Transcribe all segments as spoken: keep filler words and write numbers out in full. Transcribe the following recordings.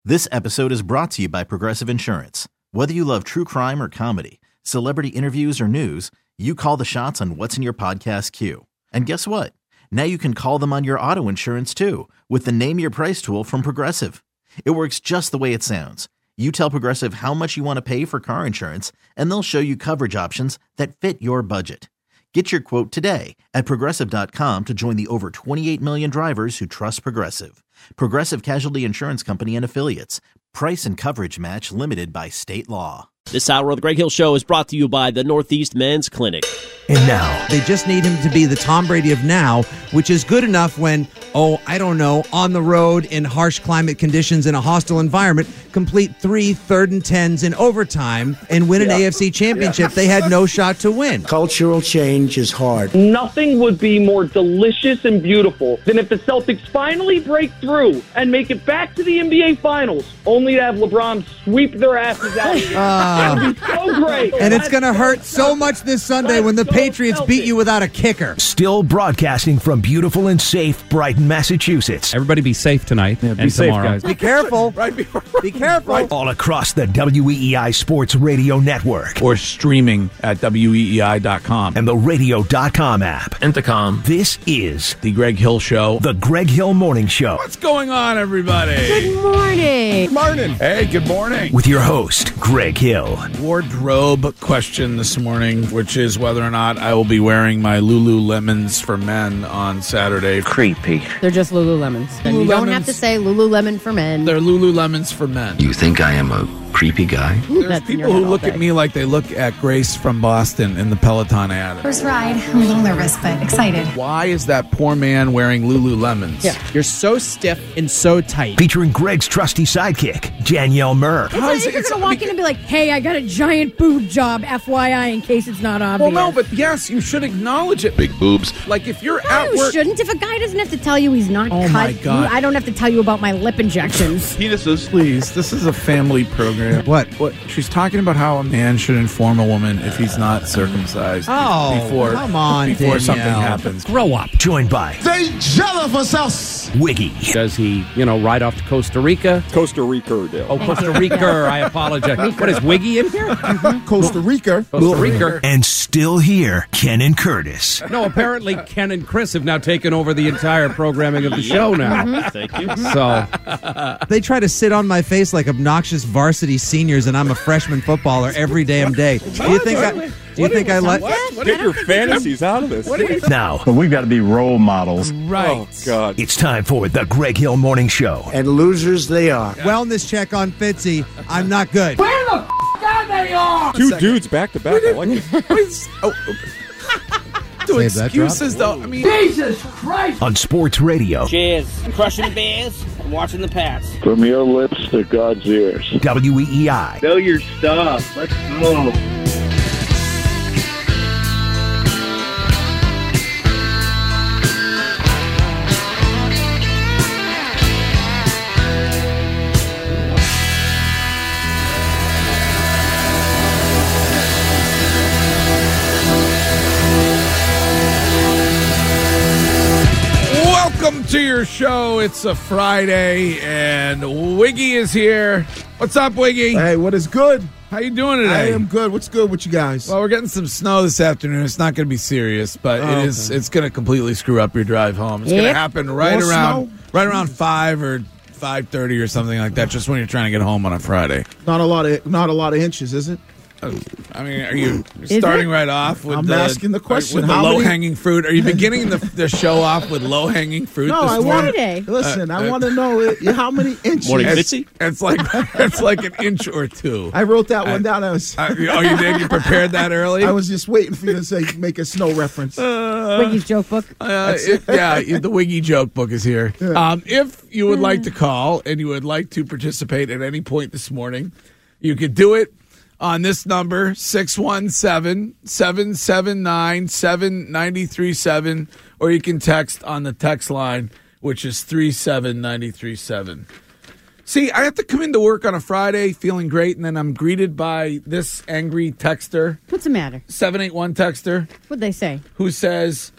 This episode is brought to you by Progressive Insurance. Whether you love true crime or comedy, celebrity interviews or news, you call the shots on what's in your podcast queue. And guess what? Now you can call them on your auto insurance too with the Name Your Price tool from Progressive. It works just the way it sounds. You tell Progressive how much you want to pay for car insurance, and they'll show you coverage options that fit your budget. Get your quote today at Progressive dot com to join the over twenty-eight million drivers who trust Progressive. Progressive Casualty Insurance Company and Affiliates. Price and coverage match limited by state law. This hour of the Greg Hill Show is brought to you by the Northeast Men's Clinic. And now, they just need him to be the Tom Brady of now, which is good enough when, oh, I don't know, on the road in harsh climate conditions in a hostile environment, complete three third and tens in overtime and win an yeah. A F C championship yeah. they had no shot to win. Cultural change is hard. Nothing would be more delicious and beautiful than if the Celtics finally break through and make it back to the N B A Finals, only to have LeBron sweep their asses out of here. Uh, that would be so great. And it's going to hurt so much this Sunday when the Patriots beat you without a kicker. Still broadcasting from beautiful and safe Brighton, Massachusetts. Everybody be safe tonight yeah, and be safe, tomorrow. Guys. Be careful. Right before, right, be careful. Right. All across the W E E I Sports Radio Network. Or streaming at W E E I dot com. And the radio dot com app. Intercom. This is The Greg Hill Show. The Greg Hill Morning Show. What's going on, everybody? Good morning. Good morning. Hey, good morning. With your host, Greg Hill. Wardrobe question this morning, which is whether or not I will be wearing my Lululemons for men on Saturday. Creepy. They're just Lululemons. And you don't have to say Lululemon for men. They're Lululemons for men. You think I am a creepy guy? Ooh, There's people who look at me like they look at Grace from Boston in the Peloton ad. First ride. I'm a little nervous, but excited. Why is that poor man wearing Lululemons? Yeah, you're so stiff and so tight. Featuring Greg's trusty sidekick, Danielle Murr. It's like if you're going to walk in and be like, hey, I got a giant boob job, F Y I, in case it's not obvious. Well, no, but yes, you should acknowledge it. Big boobs. Like if you're no, at you work. shouldn't. If a guy doesn't have to tell you he's not oh cut, my God. You, I don't have to tell you about my lip injections. Penises. Please, this is a family program. What? What? She's talking about how a man should inform a woman if he's not circumcised oh, before, come on, before Danielle. something happens. Grow up. Joined by They jealous us. Wiggy. Does he, you know, ride off to Costa Rica? Costa Rica, Dale. Oh, Costa Rica. I apologize. What is Wiggy in here? Costa Rica. Costa Rica. And still here, Ken and Curtis. No, apparently Ken and Chris have now taken over the entire programming of the show now. Mm-hmm. Thank you. So they try to sit on my face like obnoxious varsity seniors, and I'm a freshman footballer every damn day. Do you think I? Do you think I let? Get your fantasies out of this. Now, but we've got to be role models. Right. Oh, God. It's time for the Greg Hill Morning Show. And losers they are. Wellness check on Fitzy. I'm not good. Where the f*** are they all? Two dudes back to back. I like it. oh, do excuses, though. I mean, Jesus Christ. On Sports Radio. Cheers. Crushing the Bears and watching the Pats. From your lips to God's ears. W E E I. Know your stuff. Let's go. Welcome to your show. It's a Friday, and Wiggy is here. What's up, Wiggy? Hey, what is good? How you doing today? I am good. What's good with you guys? Well, we're getting some snow this afternoon. It's not going to be serious, but Oh, it is. okay. It's going to completely screw up your drive home. It's going Yep. to happen right More around, snow? right around five or five thirty or something like that. Just when you're trying to get home on a Friday. Not a lot of not a lot of inches, is it? I mean, are you Is starting it? right off with I'm the, asking the question. with the How many- low-hanging fruit? Are you beginning the, the show off with low-hanging fruit No, this I morning? want. Friday. Listen, Uh, I uh, want to know it, how many inches. Morning, It's, Fitzy? it's like it's like an inch or two. I wrote that one I- down. I was. Uh, oh, you did? You prepared that early? I was just waiting for you to say make a snow reference. Wiggy's joke book. Uh, it- yeah, the Wiggy joke book is here. Um, if you would like to call and you would like to participate at any point this morning, you could do it on this number, six one seven, seven seven nine, seven nine three seven, or you can text on the text line, which is three seven nine three seven. See, I have to come into work on a Friday feeling great, and then I'm greeted by this angry texter. What's the matter? seven eight one texter. What'd they say? Who says,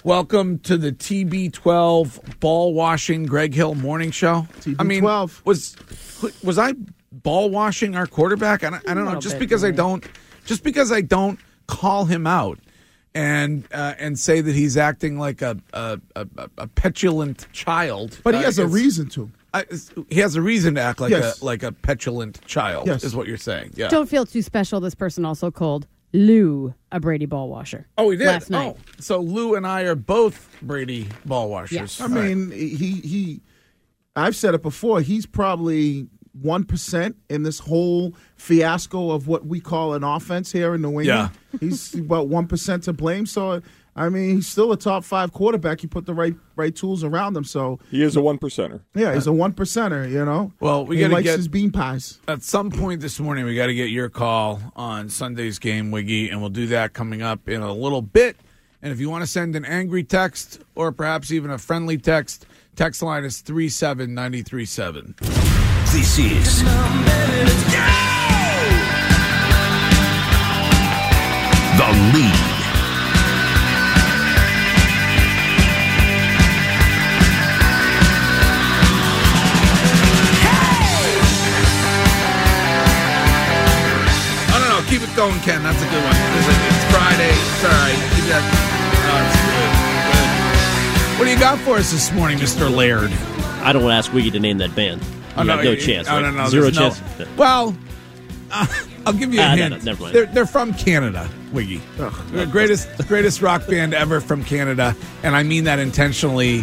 Welcome to the T B twelve ball washing Greg Hill morning show. T B I mean, twelve. was was I ball washing our quarterback? I don't, I don't know. Just because I don't, just because I don't call him out and uh, and say that he's acting like a a, a, a petulant child. But he has uh, a reason to. I, he has a reason to act like Yes. a like a petulant child. Yes. Is what you're saying? Yeah. Don't feel too special. This person also called Lou a Brady ball washer. Oh, he did. Last night. Oh, so Lou and I are both Brady ball washers. Yes. I mean, he he. I've said it before. He's probably one percent in this whole fiasco of what we call an offense here in New England. Yeah. He's about one percent to blame. So, I mean, he's still a top five quarterback. You put the right right tools around him. So He is a one percenter. yeah, he's a one percenter. You know. Well, we he gotta likes get- his bean pies. At some point this morning, we got to get your call on Sunday's game, Wiggy, and we'll do that coming up in a little bit. And if you want to send an angry text or perhaps even a friendly text, text line is three seven nine three seven. This is The Lead. I don't know. Keep it going, Ken. That's a good one. It's, it's Friday. It's all right. Keep that. Oh, it's good. Good. What do you got for us this morning, Mister Laird? I don't want to ask Wiggy to name that band. Oh, You have no it- chance. Oh, right? no, no, Zero there's no- chance. Well, uh, I'll give you a Ah, no, hint. no, never mind. They're, they're from Canada, Wiggy. The greatest, greatest rock band ever from Canada, and I mean that intentionally.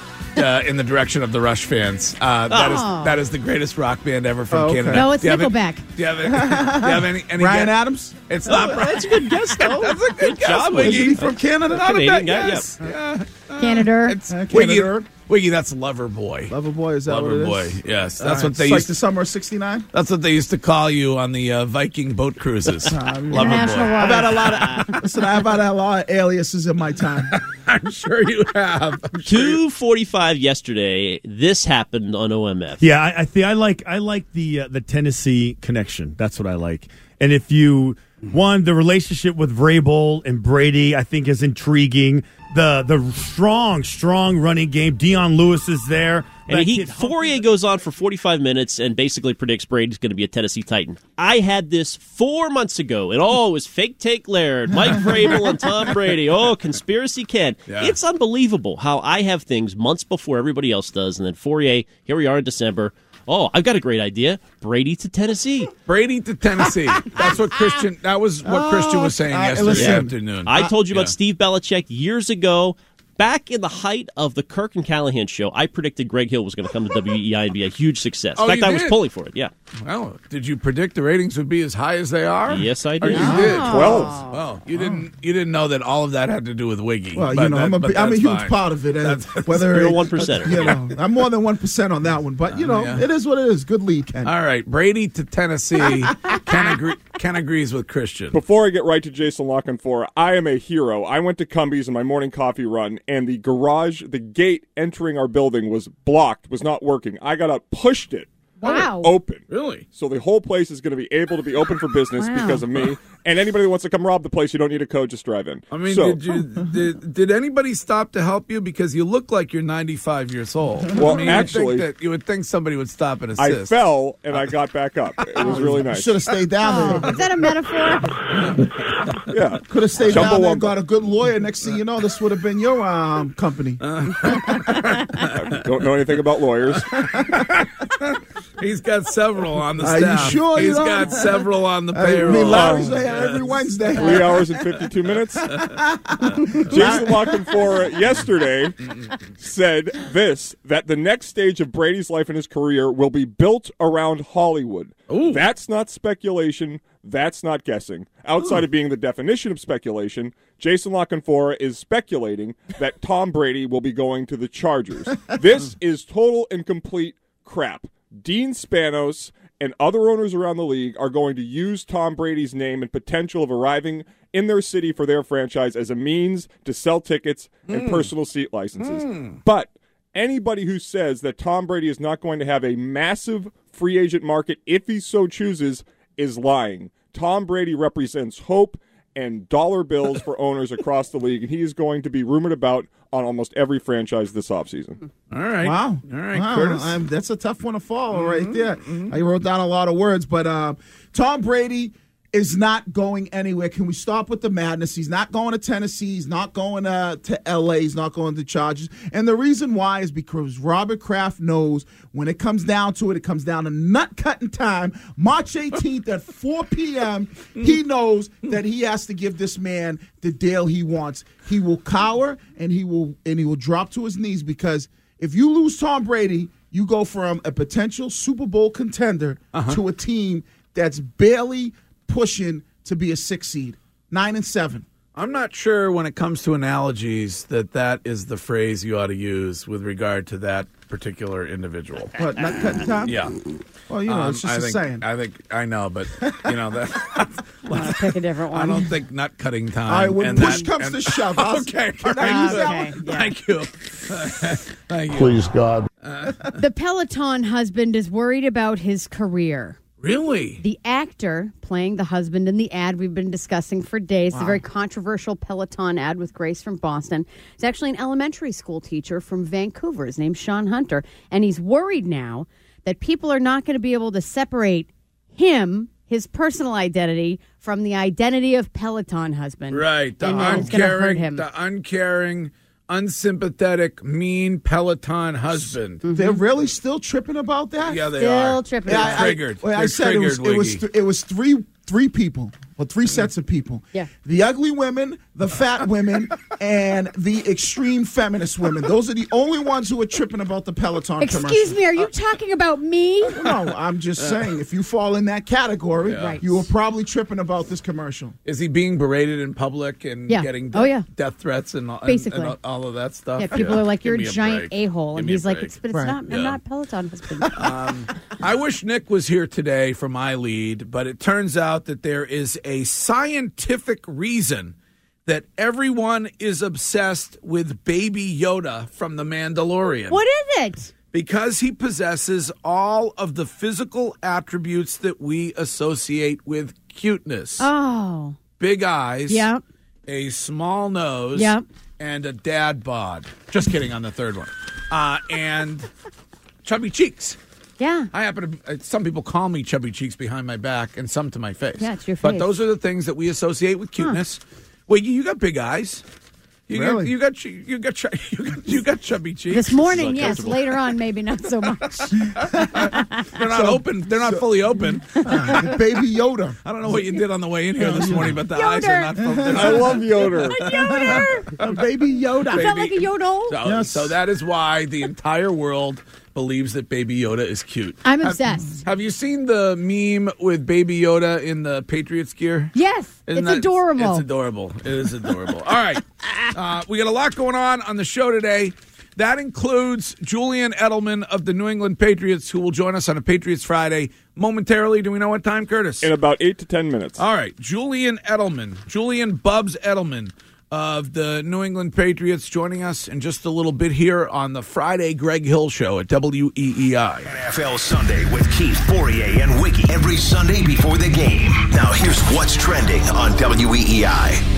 Uh, in the direction of the Rush fans, uh, that is Oh. that is the greatest rock band ever from Oh, okay. Canada. No, it's Do you have any- Nickelback. Do you have any? Do you have any? any Ryan guess? Adams. It's not. That's a good guess, though. That's a good, guess, job, Wiggy. Isn't he from Canada? Not a Canadian bad guy, guess. Yeah. Canada. It's Uh, Wiggy. Canada. Wiggy, that's Loverboy. Loverboy, is that what it Loverboy. is? Yes, All that's right. what they It's like used. the summer of sixty-nine. That's what they used to call you on the uh, Viking boat cruises. International Loverboy. I've had a waters. lot of listen. I've had a lot of aliases in my time. I'm sure you have. I'm sure you- two forty-five yesterday. This happened on O M F. Yeah, I, I think I like I like the uh, the Tennessee connection. That's what I like. And if you one the relationship with Vrabel and Brady, I think is intriguing. The the strong strong running game. Deion Lewis is there. And That he kid Fourier goes on for forty-five minutes and basically predicts Brady's going to be a Tennessee Titan. I had this four months ago, and oh, it was fake take Laird, Mike Vrabel, and Tom Brady. Oh, conspiracy Ken. Yeah. It's unbelievable how I have things months before everybody else does, and then Fourier, here we are in December. Oh, I've got a great idea. Brady to Tennessee. Brady to Tennessee. That's what Christian. That was what Oh, Christian was saying I- yesterday listen, afternoon. I told you Yeah. about Steve Belichick years ago. Back in the height of the Kirk and Callahan show, I predicted Greg Hill was going to come to W E I and be a huge success. Oh, In fact, you I was did? pulling for it, yeah. Well, did you predict the ratings would be as high as they are? Yes, I Or did. you did. Twelve. Well, you didn't. You didn't know that all of that had to do with Wiggy. Well, but you know, that- I'm a, but I'm a that's huge fine. part of it. And That's- whether You're a it- one percenter. you know, I'm more than one percent on that one. But you know, Yeah. it is what it is. Good lead, Ken. All right, Brady to Tennessee. Ken, agree, Ken agrees with Christian. Before I get right to Jason Lockenfor, I am a hero. I went to Cumbies in my morning coffee run, and the garage, the gate entering our building was blocked, was not working. I got up, pushed it. Wow. Open. Really? So the whole place is going to be able to be open for business Wow. because of me. And anybody that wants to come rob the place, you don't need a code, just drive in. I mean, so, did you did, did anybody stop to help you because you look like you're ninety-five years old? Well, I mean, actually- you, think that you would think somebody would stop and I assist. fell and I got back up. It was really nice. Should have stayed down there. Is that a metaphor? Yeah. Could have stayed down there and Chumbawamba. got a good lawyer. Next thing you know, this would have been your um, company. I don't know anything about lawyers. He's got several on the Are you staff. sure you He's don't? got several on the I payroll. mean, Larry's there every Wednesday. Three hours and fifty-two minutes. Jason Lockenfor yesterday said this, that the next stage of Brady's life and his career will be built around Hollywood. Ooh. That's not speculation. That's not guessing. Outside of being the definition of speculation, Jason Lockenfor is speculating that Tom Brady will be going to the Chargers. This is total and complete crap. Dean Spanos and other owners around the league are going to use Tom Brady's name and potential of arriving in their city for their franchise as a means to sell tickets and personal seat licenses. But anybody who says that Tom Brady is not going to have a massive free agent market if he so chooses is lying. Tom Brady represents hope and dollar bills for owners across the league, and he is going to be rumored about on almost every franchise this offseason. All right. Wow. All right, wow. Curtis. Um, that's a tough one to follow Mm-hmm. right there. Mm-hmm. I wrote down a lot of words, but uh, Tom Brady is not going anywhere. Can we stop with the madness? He's not going to Tennessee. He's not going uh, to L A. He's not going to Chargers. And the reason why is because Robert Kraft knows when it comes down to it, it comes down to nut-cutting time. March eighteenth at four p.m., he knows that he has to give this man the deal he wants. He will cower, and he will and he will drop to his knees because if you lose Tom Brady, you go from a potential Super Bowl contender uh-huh. to a team that's barely pushing to be a six seed, nine and seven. I'm not sure when it comes to analogies that that is the phrase you ought to use with regard to that particular individual. What, not cutting time? Yeah. Well, you know, um, it's just I a think, saying. I think I know, but you know that. I'll pick a different one. I don't think nut cutting time. All right, when and push that, comes and, to shove, I'll, okay, can right. I use that Okay, one? yeah. Thank you. Thank you. Please, God. The Peloton husband is worried about his career. Really? The actor playing the husband in the ad we've been discussing for days, Wow. the very controversial Peloton ad with Grace from Boston, is actually an elementary school teacher from Vancouver. His name's Sean Hunter. And he's worried now that people are not going to be able to separate him, his personal identity, from the identity of Peloton husband. Right. The and that it's going to hurt uncaring, him. the uncaring, unsympathetic, mean Peloton husband. Mm-hmm. They're really still tripping about that? Yeah, they Still are. tripping They're about I, triggered. I, well, I They're said it was triggered, it was Wiggy. th- it was three three people, well, three sets of people. Yeah. The ugly women, the fat women, and the extreme feminist women. Those are the only ones who are tripping about the Peloton Excuse commercial. me, are you talking about me? No, I'm just saying, if you fall in that category, Yeah. Right. you were probably tripping about this commercial. Is he being berated in public and Yeah. getting Oh, yeah. death threats and, and, Basically. and all of that stuff? Yeah, people are like, Give you're a me giant break. a-hole. Give And me a he's like, break. it's, but it's Right. not, Yeah. I'm not Peloton husband. Um, I wish Nick was here today for my lead, but it turns out that there is a scientific reason that everyone is obsessed with Baby Yoda from The Mandalorian. What is it? Because he possesses all of the physical attributes that we associate with cuteness. Oh. Big eyes, Yep. a small nose, Yep. and a dad bod. Just kidding on the third one. Uh, and chubby cheeks. Yeah. I happen to. uh, Some people call me chubby cheeks behind my back, and some to my face. Yeah, it's your But face. those are the things that we associate with cuteness. Well, you, you got big eyes. You Really? got you got ch- you got ch- you got you got chubby cheeks. This morning, It's yes. uncomfortable. Later on, maybe not so much. They're not open. They're not fully open. Uh, Baby Yoda. I don't know what you did on the way in here this morning, but the eyes are not. Fully, I love Yoder. Yoder! Uh, Baby Yoda. Is that like a yodel? So, Yes. so that is why the entire world believes that Baby Yoda is cute. I'm Have- obsessed. Have you seen the meme with Baby Yoda in the Patriots gear? Yes. Isn't it's that- adorable. It's adorable. It is adorable. All right. Uh, we got a lot going on on the show today. That includes Julian Edelman of the New England Patriots, who will join us on a Patriots Friday momentarily. Do we know what time, Curtis? In about eight to ten minutes. All right. Julian Edelman, Julian Bubs Edelman of the New England Patriots, joining us in just a little bit here on the Friday Greg Hill Show at W E E I. N F L Sunday with Keith Fourier and Wiki every Sunday before the game. Now here's what's trending on W E E I.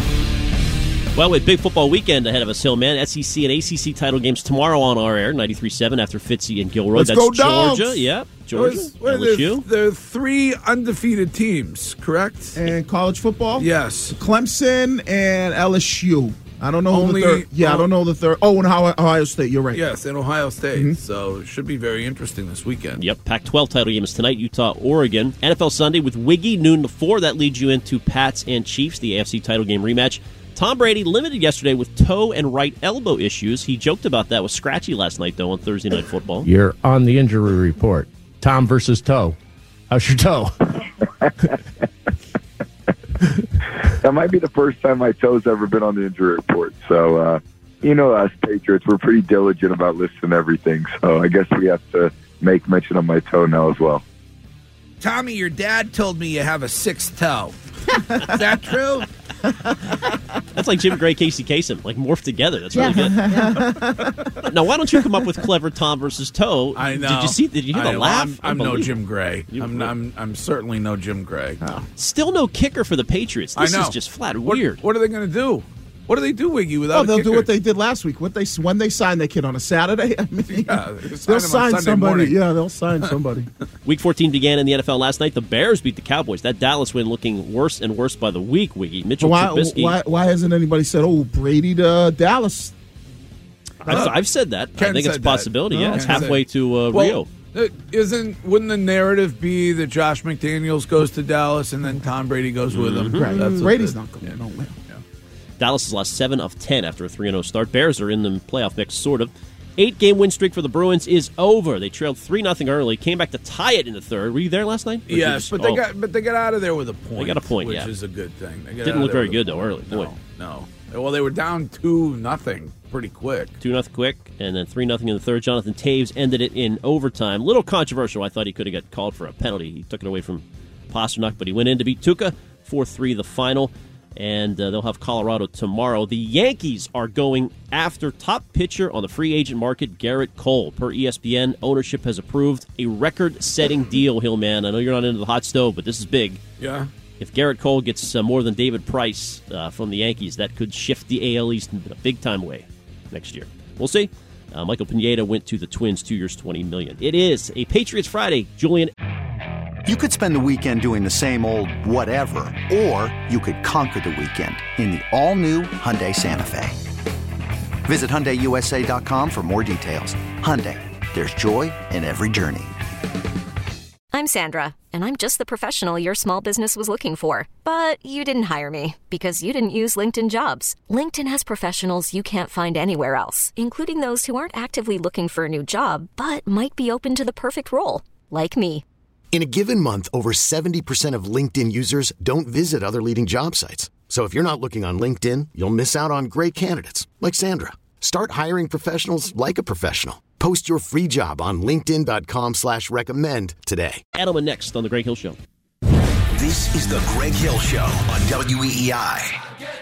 Well, with big football weekend ahead of us, Hillman, S E C and A C C title games tomorrow on our air, ninety-three point seven after Fitzy and Gilroy. Let's That's go, Dogs! Georgia. Yep, Georgia. Was- were L S there, U. there are three undefeated teams, correct? And college football? Yes. Clemson and L S U. I don't know Only- the third. Yeah, I don't know the third. Oh, and Ohio, Ohio State. You're right. Yes, in Ohio State. Mm-hmm. So it should be very interesting this weekend. Yep, Pac twelve title games tonight, Utah, Oregon. N F L Sunday with Wiggy, noon to four. That leads you into Pats and Chiefs, the A F C title game rematch. Tom Brady limited yesterday with toe and right elbow issues. He joked about that with Scratchy last night, though, on Thursday Night Football. You're on the injury report. Tom versus toe. How's your toe? That might be the first time my toe's ever been on the injury report. So, uh, you know, us Patriots, we're pretty diligent about listing everything. So I guess we have to make mention of my toe now as well. Tommy, your dad told me you have a sixth toe. Is that true? That's like Jim Gray, Casey Kasem, like morphed together. That's really Yeah. good. Now, why don't you come up with clever Tom versus Toe? I know. Did you see? Did you hear I the know. laugh? I'm, I'm no Unbelievable. Jim Gray. You- I'm, I'm I'm certainly no Jim Gray. Still no kicker for the Patriots. This I know. is just flat What- weird. What, are they going to do? What do they do, Wiggy, without Oh, a they'll kicker? do what they did last week. What they when they signed their kid on a Saturday. I mean, Yeah, they'll sign him on sign Sunday somebody. morning. Yeah, they'll sign somebody. Week fourteen began in the N F L last night. The Bears beat the Cowboys. That Dallas win looking worse and worse by the week, Wiggy. Mitchell why, Trubisky. why? Why hasn't anybody said, "Oh, Brady to Dallas"? I've, I've said that. I Ken think it's a said that. possibility. Yeah, Oh, it's Ken halfway said- to uh, Well, Rio. uh, Isn't wouldn't the narrative be that Josh McDaniels goes to Dallas and then Tom Brady goes with him? Right. That's what Brady's the- not going nowhere. Dallas has lost seven of ten after a three and oh start. Bears are in the playoff mix, sort of. Eight-game win streak for the Bruins is over. They trailed three nothing early, came back to tie it in the third. Were you there last night? Or did you Yes, just- but they oh, got but they got out of there with a point. They got a point, which yeah. is a good thing. They got Didn't out look of there very with good, a though, early. Boy. No, no. Well, they were down two nothing pretty quick. Two nothing quick, and then three nothing in the third. Jonathan Taves ended it in overtime. Little controversial. I thought he could have got called for a penalty. He took it away from Pasternak, but he went in to beat Tuca. four three the final, and uh, they'll have Colorado tomorrow. The Yankees are going after top pitcher on the free agent market, Garrett Cole. Per E S P N, ownership has approved a record-setting deal, Hillman. I know you're not into the hot stove, but this is big. Yeah. If Garrett Cole gets uh, more than David Price uh, from the Yankees, that could shift the A L East in a big-time way next year. We'll see. Uh, Michael Pineda went to the Twins, two years, twenty million dollars. It is a Patriots Friday. Julian. You could spend the weekend doing the same old whatever, or you could conquer the weekend in the all-new Hyundai Santa Fe. Visit Hyundai U S A dot com for more details. Hyundai, there's joy in every journey. I'm Sandra, and I'm just the professional your small business was looking for. But you didn't hire me because you didn't use LinkedIn Jobs. LinkedIn has professionals you can't find anywhere else, including those who aren't actively looking for a new job, but might be open to the perfect role, like me. In a given month, over seventy percent of LinkedIn users don't visit other leading job sites. So if you're not looking on LinkedIn, you'll miss out on great candidates like Sandra. Start hiring professionals like a professional. Post your free job on linkedin dot com slash recommend today. Edelman next on The Greg Hill Show. This is The Greg Hill Show on W E E I.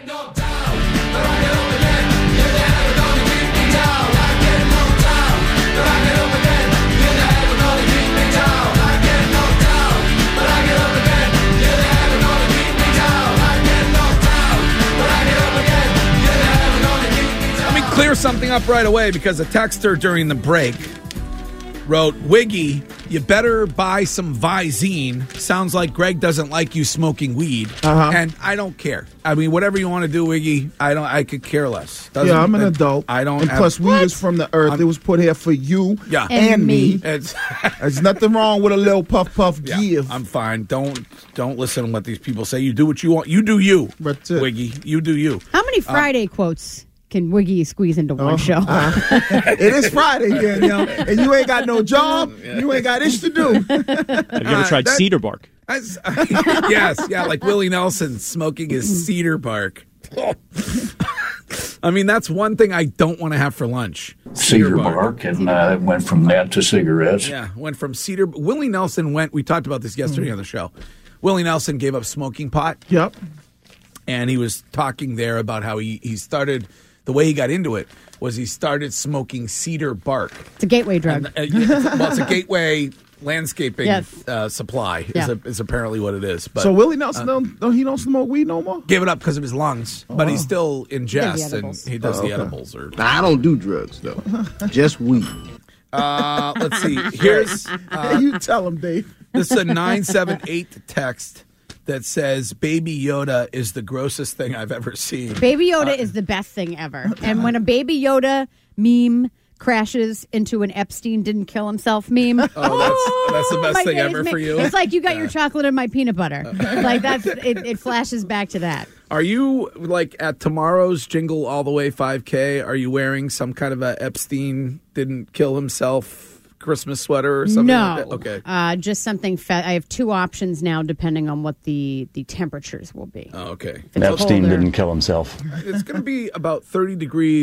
Let me clear something up right away because a texter during the break wrote, Wiggy, you better buy some Visine. Sounds like Greg doesn't like you smoking weed. Uh-huh. And I don't care. I mean, whatever you want to do, Wiggy, I don't. I could care less. Doesn't- Yeah, I'm an uh, adult. I don't. And have- plus, weed is from the earth. I'm- it was put here for you Yeah. and, And me. me. It's- There's nothing wrong with a little puff puff Yeah, give. I'm fine. Don't don't listen to what these people say. You do what you want. You do you, Wiggy. You do you. How many Friday quotes can Wiggy squeeze into one Oh, show? it is Friday, Danielle, and you ain't got no job. You ain't got ish to do. Have you ever Uh, tried that- cedar bark? That's- yes, yeah, like Willie Nelson smoking his cedar bark. I mean, that's one thing I don't want to have for lunch. Cedar bark, and uh, it went from that to cigarettes. Yeah, went from cedar. Willie Nelson went. We talked about this yesterday on the show. Willie Nelson gave up smoking pot. Yep. And he was talking there about how he, he started, the way he got into it was he started smoking cedar bark. It's a gateway drug. And, uh, yeah, it's- well, it's a gateway landscaping Yes. uh, supply is, Yeah. a, is apparently what it is. But, so Willie Nelson, uh, don't, don't he don't smoke weed no more? gave it up because of his lungs, but he wow. still ingests and edibles. he does Oh, the okay. edibles. Or I don't do drugs though, just weed. uh, let's see. Here's uh, you tell him, Dave. this is a nine seven eight text that says Baby Yoda is the grossest thing I've ever seen. Baby Yoda Uh, is the best thing ever. And when a Baby Yoda meme crashes into an Epstein didn't kill himself meme. Oh, that's that's the best my thing days ever ma- for you. It's like you got your chocolate and my peanut butter. Like that's it, it flashes back to that. Are you like at tomorrow's Jingle All the Way five K? Are you wearing some kind of a Epstein didn't kill himself Christmas sweater or something? No. Like that? Okay. Uh, just something fe- I have two options now depending on what the, the temperatures will be. Oh, okay. If it's Epstein colder- didn't kill himself. It's going to be about thirty degrees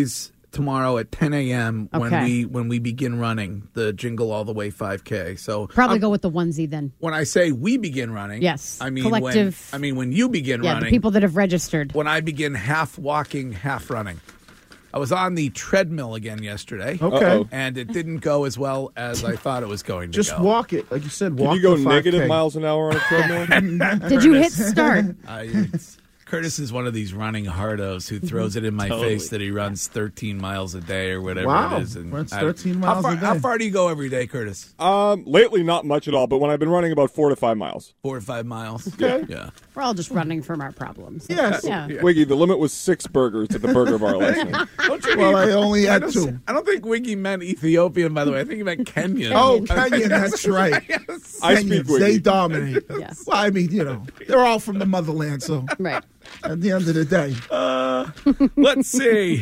tomorrow at ten a.m. when Okay. we when we begin running the Jingle All the Way five K. So Probably I'm- go with the onesie then. when I say we begin running, Yes. I mean Collective- when I mean when you begin Yeah, running. the people that have registered. When I begin half walking, half running. I was on the treadmill again yesterday. Okay. Uh-oh. And it didn't go as well as I thought it was going to Just go. walk it. Like you said, Can walk you go the five K. negative miles an hour on a treadmill? Did you hit start? Uh, it's- Curtis is one of these running hardos who throws it in my Totally. face that he runs thirteen miles a day or whatever Wow. it is. And Runs I- thirteen how miles far, a day. How far do you go every day, Curtis? Um, lately, not much at all. But when I've been running, about four to five miles. Four or five miles. Okay. Yeah. We're all just running from our problems. Yes. Yeah. Wiggy, the limit was six burgers at the burger bar last night. Don't you Well, mean- I only I had don't, two. I don't think Wiggy meant Ethiopian, by the way. I think he meant Kenyan. Oh, Kenyan, that's right. Yes. I speak Kenyans, Wiggy. they dominate. Yes. Well, I mean, you know, they're all from the motherland, so Right. at the end of the day. Uh, let's see.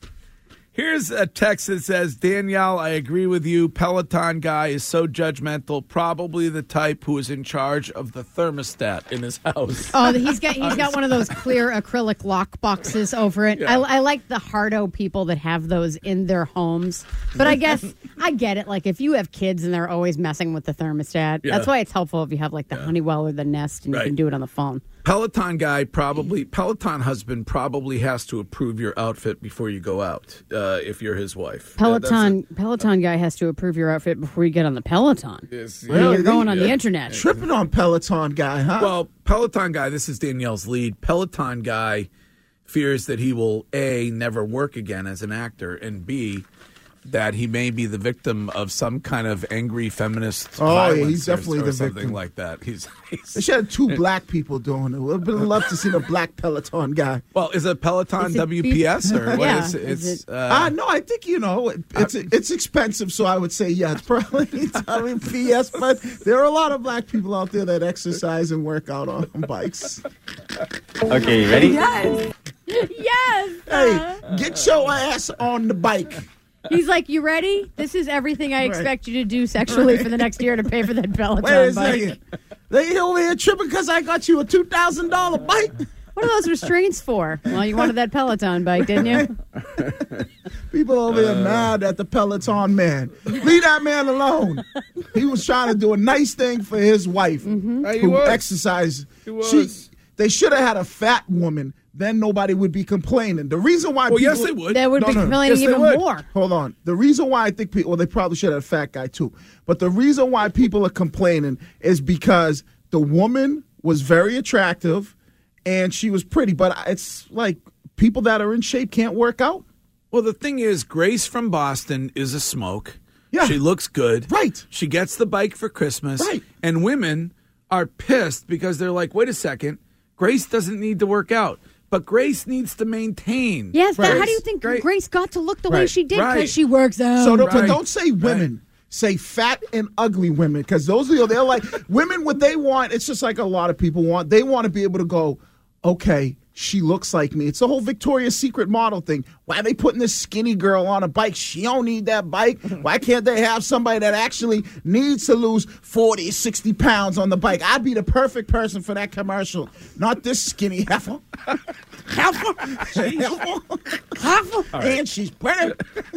Here's a text that says, Danielle, I agree with you. Peloton guy is so judgmental, probably the type who is in charge of the thermostat in his house. Oh, he's got he's got one of those clear acrylic lock boxes over it. Yeah. I, I like the hardo people that have those in their homes. But I guess I get it. Like if you have kids and they're always messing with the thermostat, Yeah. that's why it's helpful if you have like the Honeywell or the Nest and Right. you can do it on the phone. Peloton guy probably, Peloton husband probably has to approve your outfit before you go out, uh, if you're his wife. Uh, that's Peloton Peloton guy has to approve your outfit before you get on the Peloton. Yes, When you're yeah. going on the Yeah. internet. Tripping on Peloton guy, huh? Well, Peloton guy, this is Danielle's lead. Peloton guy fears that he will, A, never work again as an actor, and B, that he may be the victim of some kind of angry feminist Oh, yeah, violence he's or- definitely or the something victim. like that. He's, he's They should have two black people doing it. Would have loved to see the black Peloton guy. Well, is it Peloton Is it W P S or what Yeah, is it? is It's, it- uh, Uh, no, I think, you know, it, it's it's expensive, so I would say, yeah, it's probably W P S, but there are a lot of black people out there that exercise and work out on bikes. Okay, you ready? Yes. Yes. Hey, get your ass on the bike. He's like, you ready? This is everything I expect you to do sexually for the next year to pay for that Peloton Wait a bike. second. They over here tripping because I got you a two thousand dollars bike. What are those restraints for? Well, you wanted that Peloton bike, didn't you? People over here mad at the Peloton man. Leave that man alone. He was trying to do a nice thing for his wife Hey, he who was. exercises. He was. She, they should have had a fat woman. Then nobody would be complaining. The reason why well, people, yes, they would. They would No, be no, no. complaining Yes, they even would. more. Hold on. The reason why I think people, well, they probably should have a fat guy too. But the reason why people are complaining is because the woman was very attractive and she was pretty. But it's like people that are in shape can't work out. Well, the thing is, Grace from Boston is a smoke. Yeah. She looks good. Right. She gets the bike for Christmas. Right. And women are pissed because they're like, wait a second, Grace doesn't need to work out, but Grace needs to maintain. Yes, that, how Grace- do you think Gra- Grace got to look the way Right. she did? Because Right. she works out. So, don't, but Right. don't say women. Say fat and ugly women, because those are they're like women. What they want, it's just like a lot of people want. They want to be able to go, okay, she looks like me. It's the whole Victoria's Secret model thing. Why are they putting this skinny girl on a bike? She don't need that bike. Why can't they have somebody that actually needs to lose forty, sixty pounds on the bike? I'd be the perfect person for that commercial, not this skinny heifer. Heifer, heifer, heifer, and she's pretty.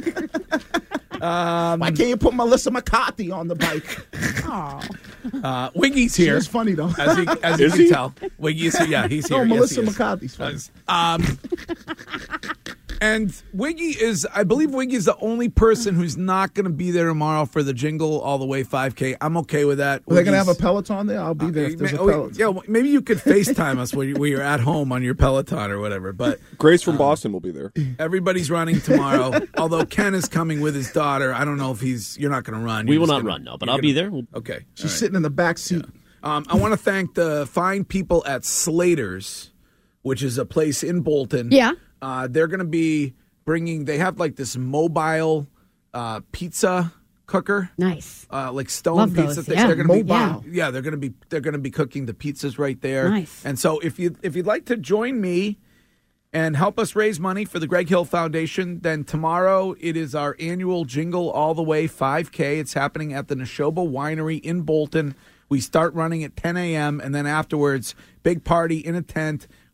Um, Why can't you put Melissa McCarthy on the bike? Oh. Uh, Wiggy's here. She's funny though. As, he, as you Is can he? tell. Wiggy's here. Yeah, he's No, here. Yes, Melissa he is. McCarthy's funny. Um, and Wiggy is, I believe Wiggy is the only person who's not going to be there tomorrow for the Jingle All the Way five K. I'm okay with that. Are they gonna have a Wiggy's- Peloton there? I'll be there if there's a Oh, Peloton. yeah, well, maybe you could FaceTime us when you- when you're at home on your Peloton or whatever. But Grace from Boston will be there. everybody's running tomorrow. Although Ken is coming with his daughter, I don't know if he's. You're not going to run. We You're will just not gonna- run, no, but you're I'll be gonna- there. We'll- Okay. She's all right. sitting in the back seat. Um, I want to thank the fine people at Slater's, which is a place in Bolton. Yeah. Uh, they're going to be bringing, they have like this mobile uh, pizza cooker. Nice. Uh, like stone Love pizza those, things. yeah. They're going to be Mobile. yeah, they're going to be they're going to be cooking the pizzas right there. Nice. And so if you if you'd like to join me and help us raise money for the Greg Hill Foundation, then tomorrow it is our annual Jingle All the Way five K. It's happening at the Neshoba Winery in Bolton. We start running at ten a.m. and then afterwards, big party in a tent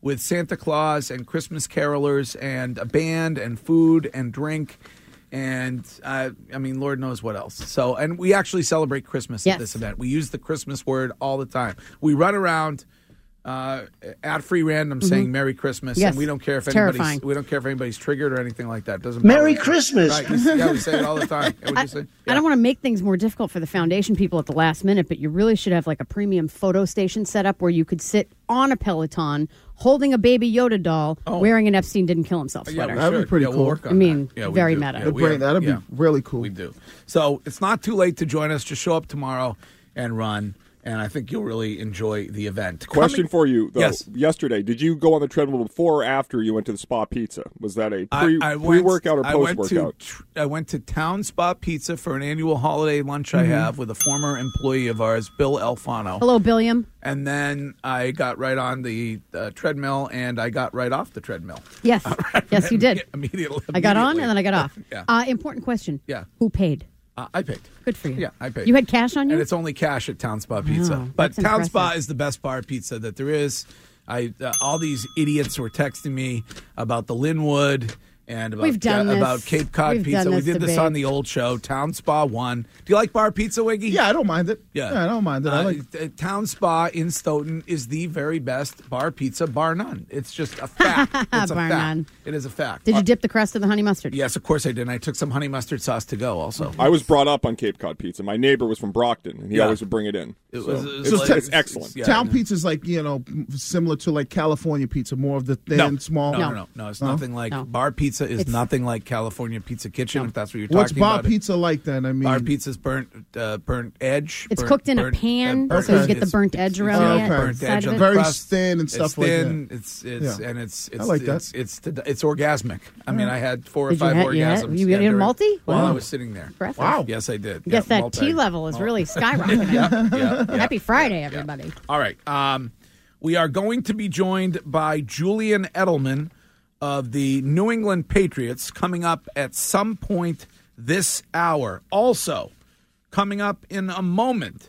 with Santa Claus and Christmas carolers and a band and food and drink. And, uh, I mean, Lord knows what else. So, and we actually celebrate Christmas Yes. at this event. We use the Christmas word all the time. We run around uh, at free random Mhm. saying Merry Christmas, Yes. and we don't care if It's anybody's terrifying. we don't care if anybody's triggered or anything like that. Doesn't Merry matter. Christmas. Right. We, yeah, we say it all the time. Yeah, what'd you say? I don't want to make things more difficult for the foundation people at the last minute, but you really should have like a premium photo station set up where you could sit on a Peloton holding a baby Yoda doll wearing an Epstein didn't kill himself Yeah, sweater. we That'd be should. pretty Yeah, we'll cool. work on I mean, that. Yeah, we very do. meta. Yeah, Good we brain. are. That'd Yeah. be really cool. We do. So it's not too late to join us. Just show up tomorrow and run, and I think you'll really enjoy the event. Question Coming- for you, though. Yes. Yesterday, did you go on the treadmill before or after you went to the Spa Pizza? Was that a I- pre, I went- pre-workout or I went post-workout? to tr- I went to Town Spa Pizza for an annual holiday lunch I Mhm. have with a former employee of ours, Bill Alfano. Hello, Billiam. And then I got right on the uh, treadmill, and I got right off the treadmill. Yes. Yes, you did. Immediately. I got on immediately. and then I got off. Yeah. Uh, important question. Yeah. Who paid? Uh, I paid. Good for you. Yeah, I paid. You had cash on you? And it's only cash at Town Spa Pizza. Wow, but that's Town impressive. Spa is the best bar pizza that there is. I uh, all these idiots were texting me about the Linwood and about We've done uh, this. about Cape Cod We've Pizza. done We this did this debate. on the old show. Town Spa won. Do you like bar pizza, Wiggy? Yeah, I don't mind it. Yeah, Yeah, I don't mind it. I Uh, like- uh, Town Spa in Stoughton is the very best bar pizza, bar none. It's just a fact. It's a Bar fact. none. It is a fact. Did you Uh, dip the crust in the honey mustard? Yes, of course I did. And I took some honey mustard sauce to go also. I was brought up on Cape Cod Pizza. My neighbor was from Brockton, and he Yeah. always would bring it in. It So was- it's, it was- it's excellent. Yeah. Town pizza is like, you know, similar to like California pizza, more of the thin, No. small. No, no, no, no. It's No? nothing like No. bar pizza is It's- nothing like California Pizza Kitchen. If that's what you're What's talking bar about. pizza like then? I mean, Bar pizza's burnt, uh, burnt edge. It's burnt- cooked in a burnt- pan, burnt- so you get the it's- burnt edge it's- around it's the burnt side edge of on it. the Very crust. thin and stuff it's like thin. that. It's it's Yeah. and it's it's I like that. it's it's, it's, it's orgasmic. I mean, I had four or Did you five ha- you had- orgasms. you yeah, had a during- multi? while I Wow. was sitting there. Impressive. Wow. Yes, I did. Guess Yeah, that multi- T level is multi- really skyrocketing. Yeah, yeah, yeah. Happy Friday, everybody. All right. Um, we are going to be joined by Julian Edelman of the New England Patriots coming up at some point this hour. Also, coming up in a moment,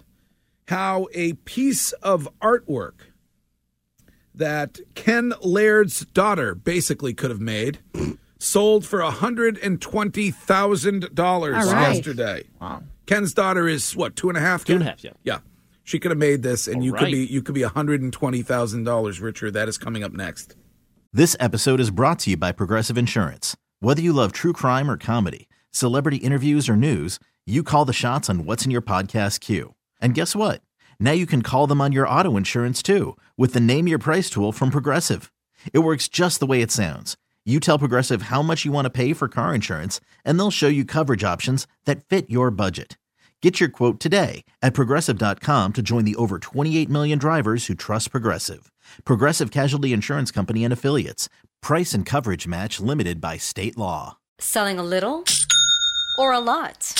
how a piece of artwork that Ken Laird's daughter basically could have made sold for one hundred twenty thousand dollars All right. yesterday. Wow. Ken's daughter is, what, two and a half? Two and a half, yeah. Yeah. She could have made this, and All you right. could be you could be one hundred twenty thousand dollars richer. That is coming up next. This episode is brought to you by Progressive Insurance. Whether you love true crime or comedy, celebrity interviews or news, you call the shots on what's in your podcast queue. And guess what? Now you can call them on your auto insurance too with the Name Your Price tool from Progressive. It works just the way it sounds. You tell Progressive how much you want to pay for car insurance, and they'll show you coverage options that fit your budget. Get your quote today at Progressive dot com to join the over twenty-eight million drivers who trust Progressive. Progressive Casualty Insurance Company and Affiliates. Price and coverage match limited by state law. Selling a little or a lot?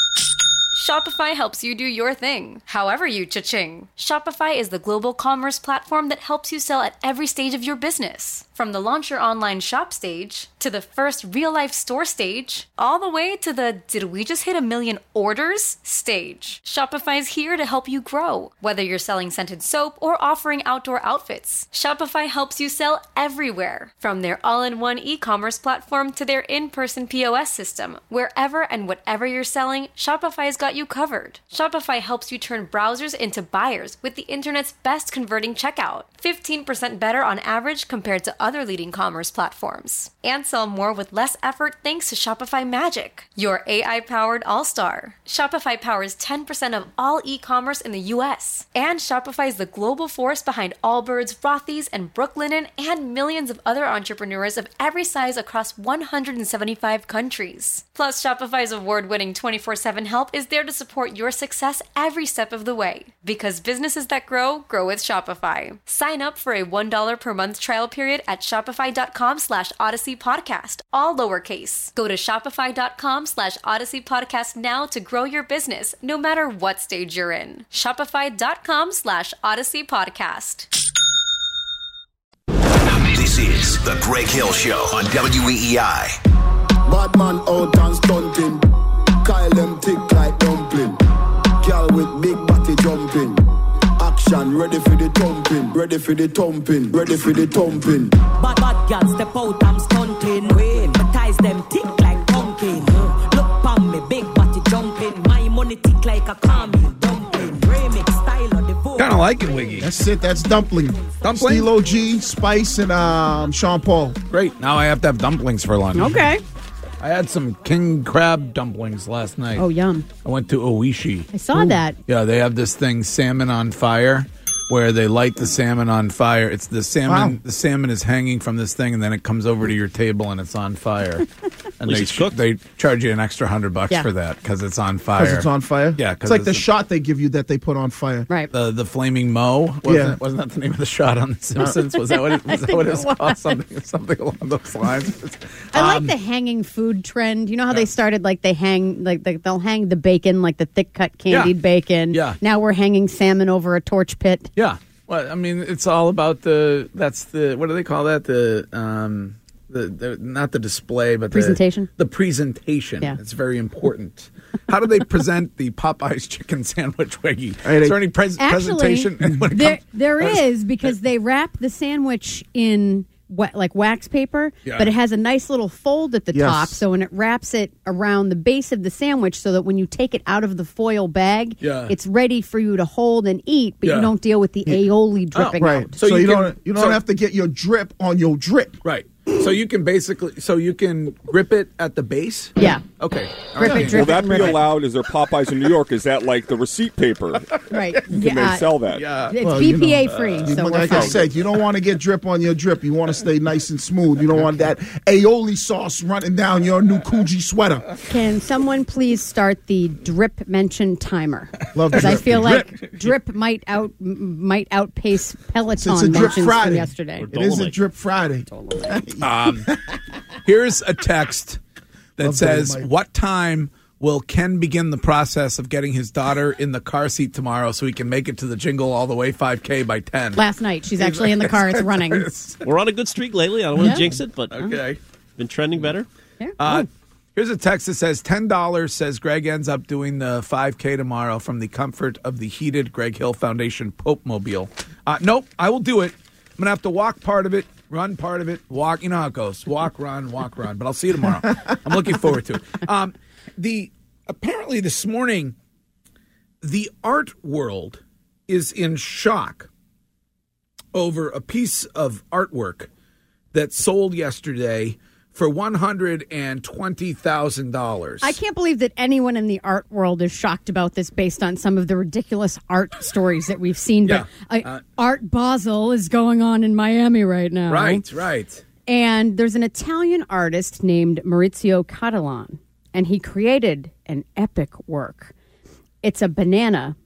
Shopify helps you do your thing, however you cha-ching. Shopify is the global commerce platform that helps you sell at every stage of your business. From the launch your online shop stage, to the first real-life store stage, all the way to the did we just hit a million orders stage. Shopify's here to help you grow. Whether you're selling scented soap or offering outdoor outfits, Shopify helps you sell everywhere. From their all-in-one e-commerce platform to their in-person P O S system, wherever and whatever you're selling, Shopify's got you covered. Shopify helps you turn browsers into buyers with the internet's best converting checkout. fifteen percent better on average compared to other leading commerce platforms. And sell more with less effort thanks to Shopify Magic, your A I-powered all-star. Shopify powers ten percent of all e-commerce in the U S. And Shopify is the global force behind Allbirds, Rothy's, and Brooklinen, and millions of other entrepreneurs of every size across one hundred seventy-five countries. Plus, Shopify's award-winning twenty-four seven help is there to support your success every step of the way. Because businesses that grow, grow with Shopify. Sign up for a one dollar per month trial period at shopify.com slash Odyssey Podcast, all lowercase. Go to shopify.com slash Odyssey Podcast now to grow your business, no matter what stage you're in. Shopify.com slash Odyssey Podcast. This is the Greg Hill Show on W E E I. Bad man out and stunting. Kyle them thick like dumpling. Girl with big body jumping. Action position, ready for the thumping, ready for the thumping, ready for the thumping. Bad, bad girls step out, I'm stunting. Hypnotize them tick like pumpkin. Look pon me, big body jumping. My money tick like a caramel dumpling. Remix style of the vote. Kind of like it, Wiggy. That's it. That's dumpling. Dumpling? Steel O G, Spice, and um, Sean Paul. Great. Now I have to have dumplings for lunch. Okay. I had some king crab dumplings last night. Oh, yum. I went to Oishi. I saw that. Yeah, they have this thing, salmon on fire, where they light the salmon on fire. It's the salmon. Wow. The salmon is hanging from this thing, and then it comes over to your table, and it's on fire. And least they it's cooked. they charge you an extra hundred bucks Yeah. for that because it's on fire. Because it's on fire? Yeah, It's like the shot they give you that they put on fire. Right. the the flaming Mo. Wasn't, Yeah. it, wasn't that the name of the shot on The Simpsons? Was that what it was? That what it was called? Something something along those lines. I like Um, the hanging food trend. You know how they started, like, they hang, like, they, they'll hang the bacon, like the thick cut candied Yeah. bacon. Yeah. Now we're hanging salmon over a torch pit. Yeah. Well, I mean, it's all about the. That's the. What do they call that? The. Um, the, the not the display, but Presentation? The, the presentation. Yeah. It's very important. How do they present the Popeyes chicken sandwich, Wiggy? Hey, Is there any pres- Actually, presentation? when it there, comes- there is, because they wrap the sandwich in wa- like wax paper, Yeah. but it has a nice little fold at the Yes. top. So when it wraps it around the base of the sandwich, so that when you take it out of the foil bag, Yeah. it's ready for you to hold and eat, but Yeah. you don't deal with the aioli dripping Right. out. So, So you, you can- don't you don't so- have to get your drip on your drip. Right. So you can basically. So you can grip it at the base. Yeah. Okay. All Grip right. it, Will drip that it, be rip it. allowed? Is there Popeyes in New York? Is that like the receipt paper? Right. Can Yeah. they sell that? Yeah. It's Well, you B P A know, free, uh, so we're like I fine. said, you don't want to get drip on your drip. You want to stay nice and smooth. You don't want that aioli sauce running down your new Coogee sweater. Can someone please start the drip mention timer? Love Because I drip. feel Drip. like drip might out m- might outpace Peloton It's a drip mentions from Friday. yesterday. Or It is a Dolomite. drip Friday. Um, here's a text that Love says, Dolomite. "What time will Ken begin the process of getting his daughter in the car seat tomorrow so he can make it to the Jingle All the Way five K by ten?" Last night, she's actually in the car. It's running. We're on a good streak lately. I don't want Yeah. to jinx it, but Okay. been trending better. Yeah. Uh, here's a text that says ten dollars says Greg ends up doing the five K tomorrow from the comfort of the heated Greg Hill Foundation Pope Mobile. Uh, nope, I will do it. I'm going to have to walk part of it, run part of it, walk. You know how it goes. Walk, run, walk, run. But I'll see you tomorrow. I'm looking forward to it. Um, the apparently this morning, the art world is in shock over a piece of artwork that sold yesterday for one hundred twenty thousand dollars. I can't believe that anyone in the art world is shocked about this based on some of the ridiculous art stories that we've seen. But Yeah. uh, Uh, Art Basel is going on in Miami right now. Right, right. And there's an Italian artist named Maurizio Catalan, and he created an epic work. It's a banana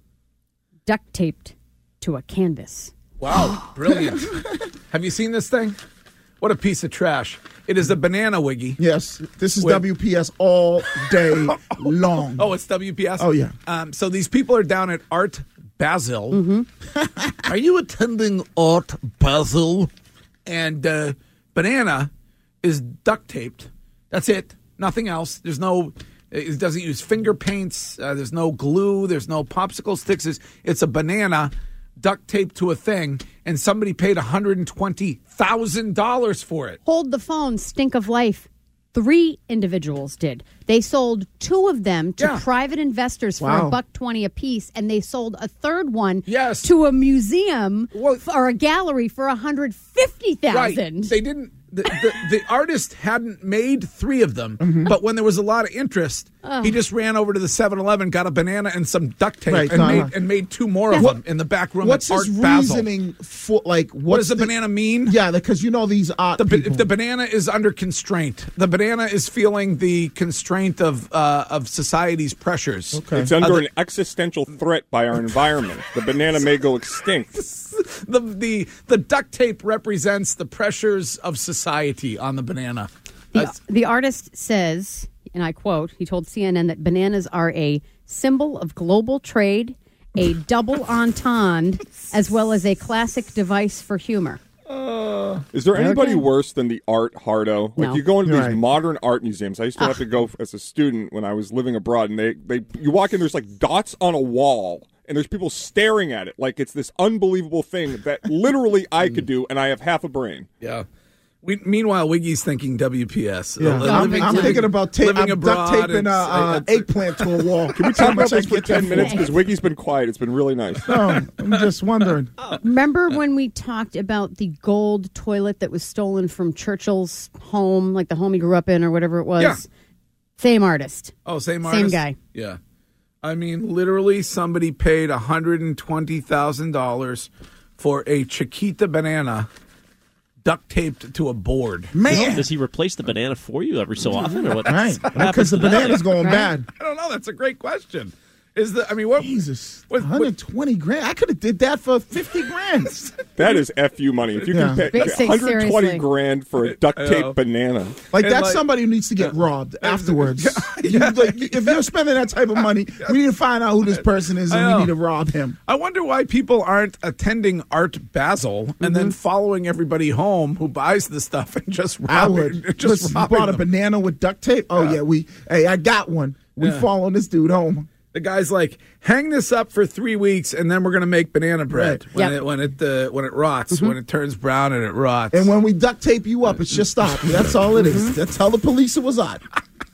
duct taped to a canvas. Wow, brilliant. Have you seen this thing? What a piece of trash. It is a banana, Wiggy. Yes, this is With- W P S all day long. Oh, it's W P S? Oh, yeah. Um, so these people are down at Art Basel. Mm-hmm. Are you attending Art Basel? And uh, banana is duct taped. That's it. Nothing else. There's no... It doesn't use finger paints. Uh, there's no glue. There's no popsicle sticks. It's, it's a banana duct taped to a thing, and somebody paid one hundred twenty thousand dollars for it. Hold the phone, stink of life. Three individuals did. They sold two of them to Yeah. private investors for Wow. a buck twenty apiece, and they sold a third one Yes. to a museum f- or a gallery for one hundred fifty thousand dollars. They didn't. The, the, the artist hadn't made three of them, Mm-hmm. but when there was a lot of interest, Ugh. he just ran over to the seven eleven, got a banana and some duct tape, Right, and, no, made, no. and made two more of What- them in the back room What's at Art his Basel. reasoning for, like, what's What does the, the banana mean? Yeah, because you know these art The, ba- people. if the banana is under constraint, the banana is feeling the constraint of uh, of society's pressures. Okay. It's under Uh, an existential threat by our environment. The banana may go extinct. the the the duct tape represents the pressures of society on the banana. The, the artist says, and I quote, he told C N N that bananas are a symbol of global trade, a double entendre, as well as a classic device for humor. Is there anybody Okay. worse than the art hardo? Like No. you go into You're these right. modern art museums. I used to have to go as a student when I was living abroad, and they, they you walk in, there's like dots on a wall, and there's people staring at it like it's this unbelievable thing that literally I could do, and I have half a brain. Yeah. We, meanwhile, Wiggy's thinking W P S. Yeah. Uh, I'm, living- I'm living- thinking about ta- living I'm abroad. duct taping and- uh, uh, it's- eggplant to a wall. Can we talk about this for ten minutes? Because Wiggy's been quiet. It's been really nice. No, I'm just wondering. Remember when we talked about the gold toilet that was stolen from Churchill's home, like the home he grew up in or whatever it was? Yeah. Same artist. Oh, same Same artist? guy. Yeah. I mean, literally, somebody paid one hundred twenty thousand dollars for a Chiquita banana duct taped to a board. Man, does he replace the banana for you every so often, or what? Right, what happens because the to that? banana's going Right. bad. I don't know. That's a great question. Is the I mean, what? Jesus, what- one hundred twenty grand. I could have did that for fifty grand. That is F U money. If you Yeah. can pay Basic, one hundred twenty seriously. grand for a duct tape know. banana. Like And that's like- somebody who needs to get robbed afterwards. You- like, if you're spending that type of money, we need to find out who this person is, I and know. we need to rob him. I wonder why people aren't attending Art Basel and then following everybody home who buys the stuff and just I robbing, would. just Listen, you robbing bought a them. banana with duct tape. Oh yeah, we. Hey, I got one. We Yeah. following this dude home. The guy's like, hang this up for three weeks, and then we're going to make banana bread Right. when Yep. it when it uh, when it rots, when it turns brown and it rots. And when we duct tape you up, it's just stop. That's all it is. That's tell the police it was on.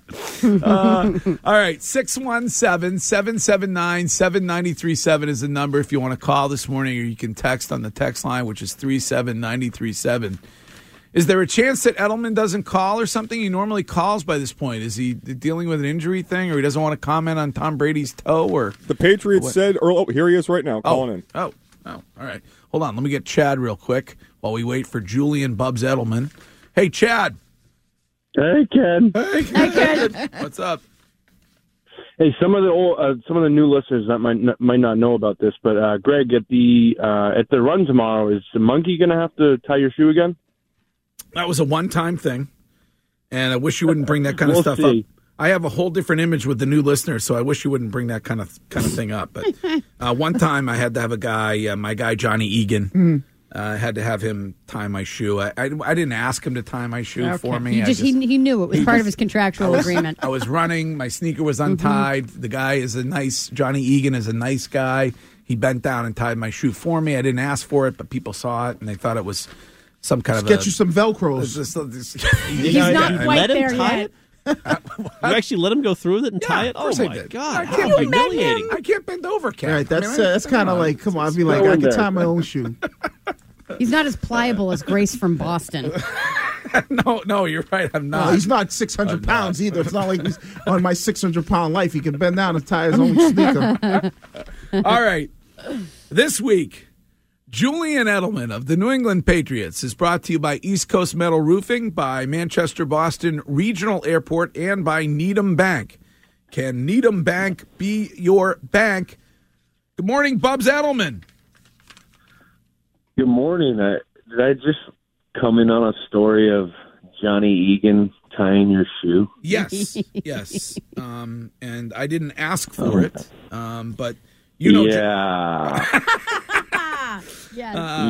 uh, all right, six one seven, seven seven nine, seven nine three seven is the number if you want to call this morning, or you can text on the text line, which is three seven nine three seven. Is there a chance that Edelman doesn't call or something? He normally calls by this point. Is he dealing with an injury thing, or he doesn't want to comment on Tom Brady's toe? Or The Patriots What? said, oh, here he is right now, calling oh, in. Oh, oh, all right. Hold on. Let me get Chad real quick while we wait for Julian Bubs Edelman. Hey, Chad. Hey, Ken. Hey, Ken. What's up? Hey, some of the old, uh, some of the new listeners that might not, might not know about this, but uh, Greg, at the uh, at the run tomorrow, is the monkey going to have to tie your shoe again? That was a one-time thing, and I wish you wouldn't bring that kind of We'll stuff see. up. I have a whole different image with the new listeners, so I wish you wouldn't bring that kind of kind of thing up. But uh, one time I had to have a guy, uh, my guy Johnny Egan, Mm. uh, I had to have him tie my shoe. I, I, I didn't ask him to tie my shoe Okay. for me. He I just, he, he knew it was he part just- of his contractual I was- agreement. I was running. My sneaker was untied. The guy is a nice, Johnny Egan is a nice guy. He bent down and tied my shoe for me. I didn't ask for it, but people saw it and they thought it was some kind Let's of get a, you some Velcros. This- this- He's You not you quite let him there tie yet. it? You actually let him go through with it and tie it? of course Oh, I my did. God. I How can't, humiliating. I can't bend over, Cat. Right, that's I mean, uh, I- that's kind of come on. like, come on, I'd be like, Go I in can there. tie my own shoe. He's not as pliable as Grace from Boston. no, no, you're right. I'm No, not. he's not six hundred pounds either. It's not like he's on my six hundred pound life. He can bend down and tie his own sneaker. All right. This week, Julian Edelman of the New England Patriots is brought to you by East Coast Metal Roofing, by Manchester Boston Regional Airport, and by Needham Bank. Can Needham Bank be your bank? Good morning, Bubs Edelman. Good morning. I, did I just come in on a story of Johnny Egan tying your shoe? Yes, yes. Um, and I didn't ask for it, um, but you know. Yeah. Yes. Uh,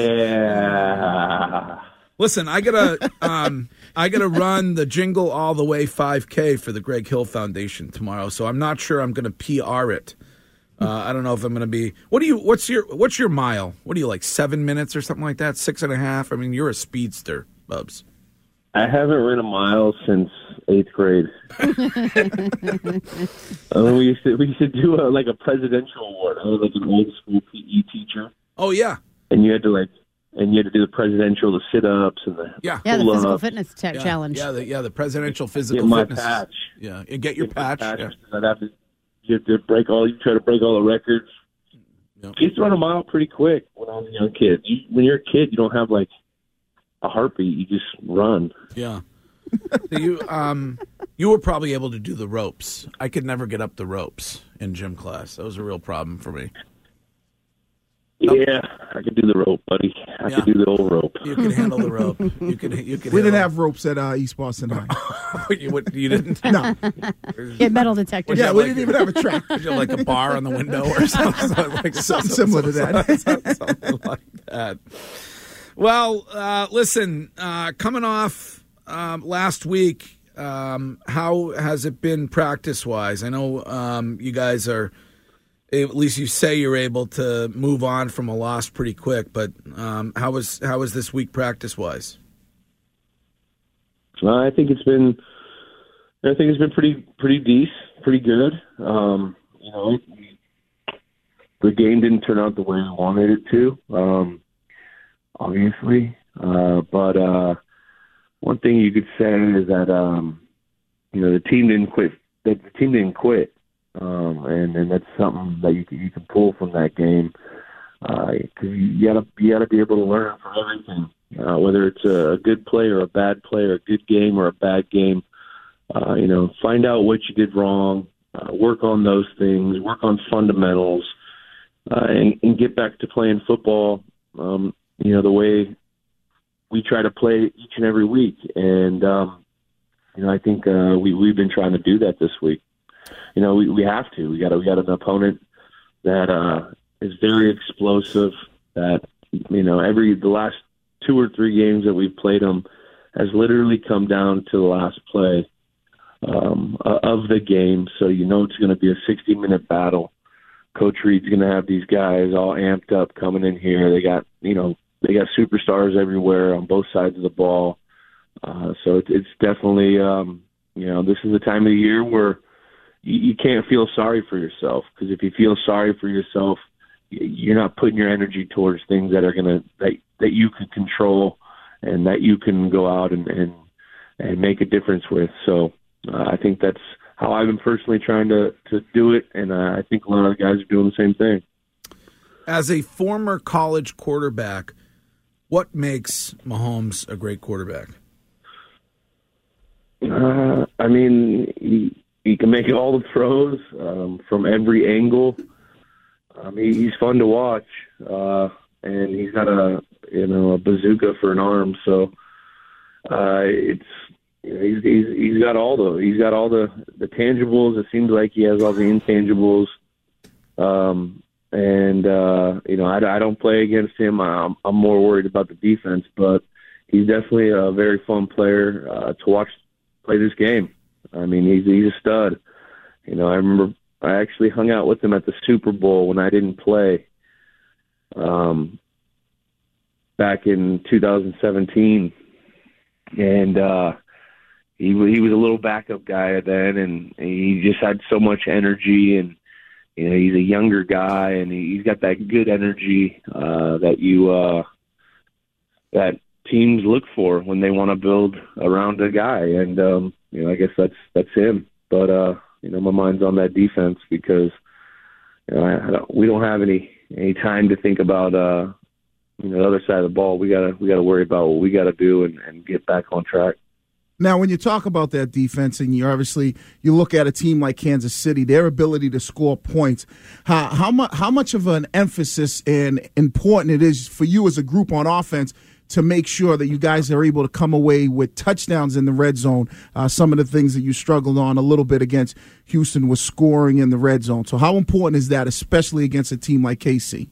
yeah. Listen, I gotta, um, I gotta run the Jingle All the Way five K for the Greg Hill Foundation tomorrow, so I'm not sure I'm gonna P R it. Uh, I don't know if I'm gonna be. What do you? What's your? What's your mile? What do you like? Seven minutes or something like that? Six and a half? I mean, you're a speedster, Bubs. I haven't run a mile since eighth grade. uh, we used to we used to do a, like a presidential award. I was like an old school P E teacher, Oh yeah, and you had to like, and you had to do the presidential, the sit ups, and the yeah, Yeah, the pull-ups. physical fitness cha- yeah, challenge. Yeah, the, yeah, the presidential physical Get my fitness. patch. Yeah, and get your Get my patch. Yeah. I'd have to, you have to break all. You try to break all the records. Yep. I used to run a mile pretty quick when I was a young kid. You, when you're a kid, you don't have like a heartbeat. You just run. Yeah. So you um you were probably able to do the ropes. I could never get up the ropes in gym class. That was a real problem for me. Yeah, I could do the rope, buddy. I Yeah. could do the old rope. You could handle the rope. You could you could We didn't handle- have ropes at uh, East Boston High. you, would- you didn't No. Get metal detectors. Would you Yeah, have we like- didn't even have a track. Would you have like a bar on the window or something, like Something similar to that. something like that. Well, uh, listen, uh, coming off um, last week, um, how has it been practice wise? I know um, you guys are at least you say you're able to move on from a loss pretty quick. But um, how was how was this week practice wise? Uh, I think it's been, I think it's been pretty pretty decent, pretty good. Um, you know, the game didn't turn out the way I wanted it to, um, obviously. Uh, but uh, one thing you could say is that um, you know the team didn't quit. That the team didn't quit. Um, and, and that's something that you can, you can pull from that game because uh, you gotta you gotta be able to learn from everything, uh, whether it's a, a good play or a bad play, or a good game or a bad game. Uh, you know, find out what you did wrong, uh, work on those things, work on fundamentals, uh, and, and get back to playing football. Um, you know, the way we try to play each and every week, and um, you know, I think uh, we we've been trying to do that this week. You know, we, we have to. We got we got an opponent that uh, is very explosive. That you know, every the last two or three games that we've played them has literally come down to the last play um, of the game. So you know it's going to be a sixty-minute battle. Coach Reed's going to have these guys all amped up coming in here. They got you know they got superstars everywhere on both sides of the ball. Uh, so it, it's definitely um, you know this is the time of the year where you can't feel sorry for yourself, because if you feel sorry for yourself, you're not putting your energy towards things that are gonna that that you can control and that you can go out and and, and make a difference with. So uh, I think that's how I've been personally trying to to do it, and uh, I think a lot of the guys are doing the same thing. As a former college quarterback, what makes Mahomes a great quarterback? Uh, I mean. He, He can make all the throws um, from every angle. Um, he, he's fun to watch, uh, and he's got a you know a bazooka for an arm. So uh, it's you know, he's, he's he's got all the he's got all the, the tangibles. It seems like he has all the intangibles. Um, and uh, you know I, I don't play against him. I'm, I'm more worried about the defense, but he's definitely a very fun player uh, to watch play this game. I mean, he's he's a stud. You know, I remember I actually hung out with him at the Super Bowl when I didn't play um, back in two thousand seventeen. And uh, he, he was a little backup guy then, and he just had so much energy. And, you know, he's a younger guy, and he's got that good energy uh, that you uh, that teams look for when they want to build around a guy. And, um, you know, I guess that's that's him. But uh, you know, my mind's on that defense because you know I, I don't, we don't have any any time to think about uh, you know the other side of the ball. We gotta we gotta worry about what we gotta do and, and get back on track. Now, when you talk about that defense, and you obviously you look at a team like Kansas City, their ability to score points, how how much how much of an emphasis and important it is for you as a group on offense to make sure that you guys are able to come away with touchdowns in the red zone. Uh, some of the things that you struggled on a little bit against Houston was scoring in the red zone. So how important is that, especially against a team like K C?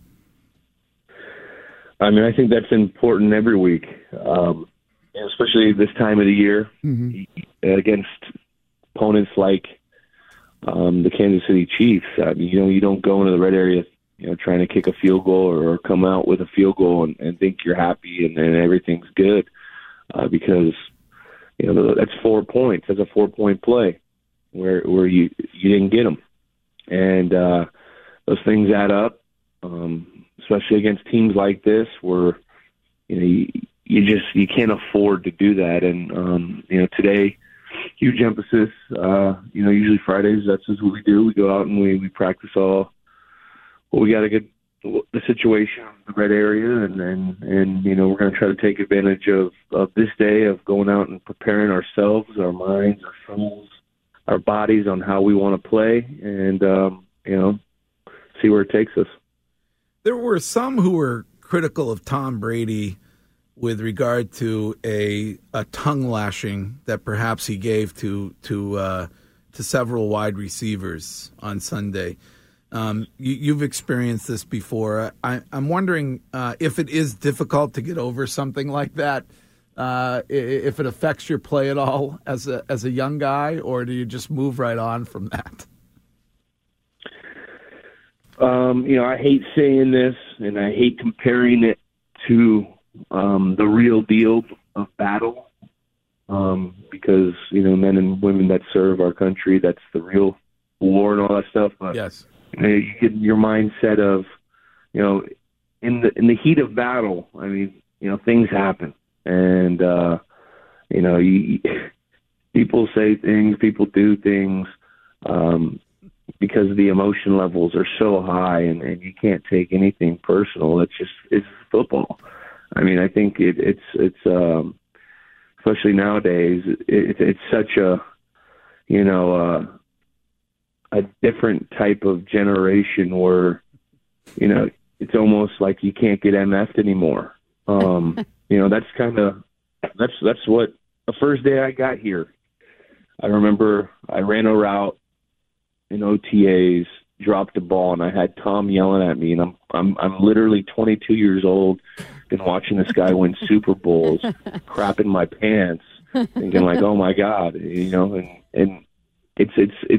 I mean, I think that's important every week, um, especially this time of the year mm-hmm. against opponents like um, the Kansas City Chiefs. I mean, you know, you don't go into the red area you know, trying to kick a field goal or come out with a field goal and, and think you're happy and, and everything's good uh, because, you know, that's four points. That's a four-point play where where you you didn't get them. And uh, those things add up, um, especially against teams like this where, you know, you, you just you can't afford to do that. And, um, you know, today, huge emphasis, uh, you know, usually Fridays, that's just what we do. We go out and we, we practice all Well, we got to get the situation in the red area, and, and, and you know, we're going to try to take advantage of, of this day of going out and preparing ourselves, our minds, our souls, our bodies on how we want to play and, um, you know, see where it takes us. There were some who were critical of Tom Brady with regard to a a tongue lashing that perhaps he gave to to uh, to several wide receivers on Sunday. Um, you, you've experienced this before. I, I'm wondering uh, if it is difficult to get over something like that, uh, if it affects your play at all as a as a young guy, or do you just move right on from that? um, you know, I hate saying this, and I hate comparing it to um, the real deal of battle, um, because, you know, men and women that serve our country, that's the real war and all that stuff. But yes, you know, you get your mindset of, you know, in the in the heat of battle. I mean, you know, things happen, and uh, you know, you, people say things, people do things, um, because the emotion levels are so high, and, and you can't take anything personal. It's just it's football. I mean, I think it, it's it's um, especially nowadays. It, it's such a you know uh, a different type of generation where you know it's almost like you can't get M F'd anymore. Um, you know, that's kind of that's that's what the first day I got here. I remember I ran a route in O T As, dropped the ball, and I had Tom yelling at me. And I'm I'm I'm literally twenty-two years old, been watching this guy win Super Bowls, crapping my pants, thinking like, oh my God, you know. And and it's it's it's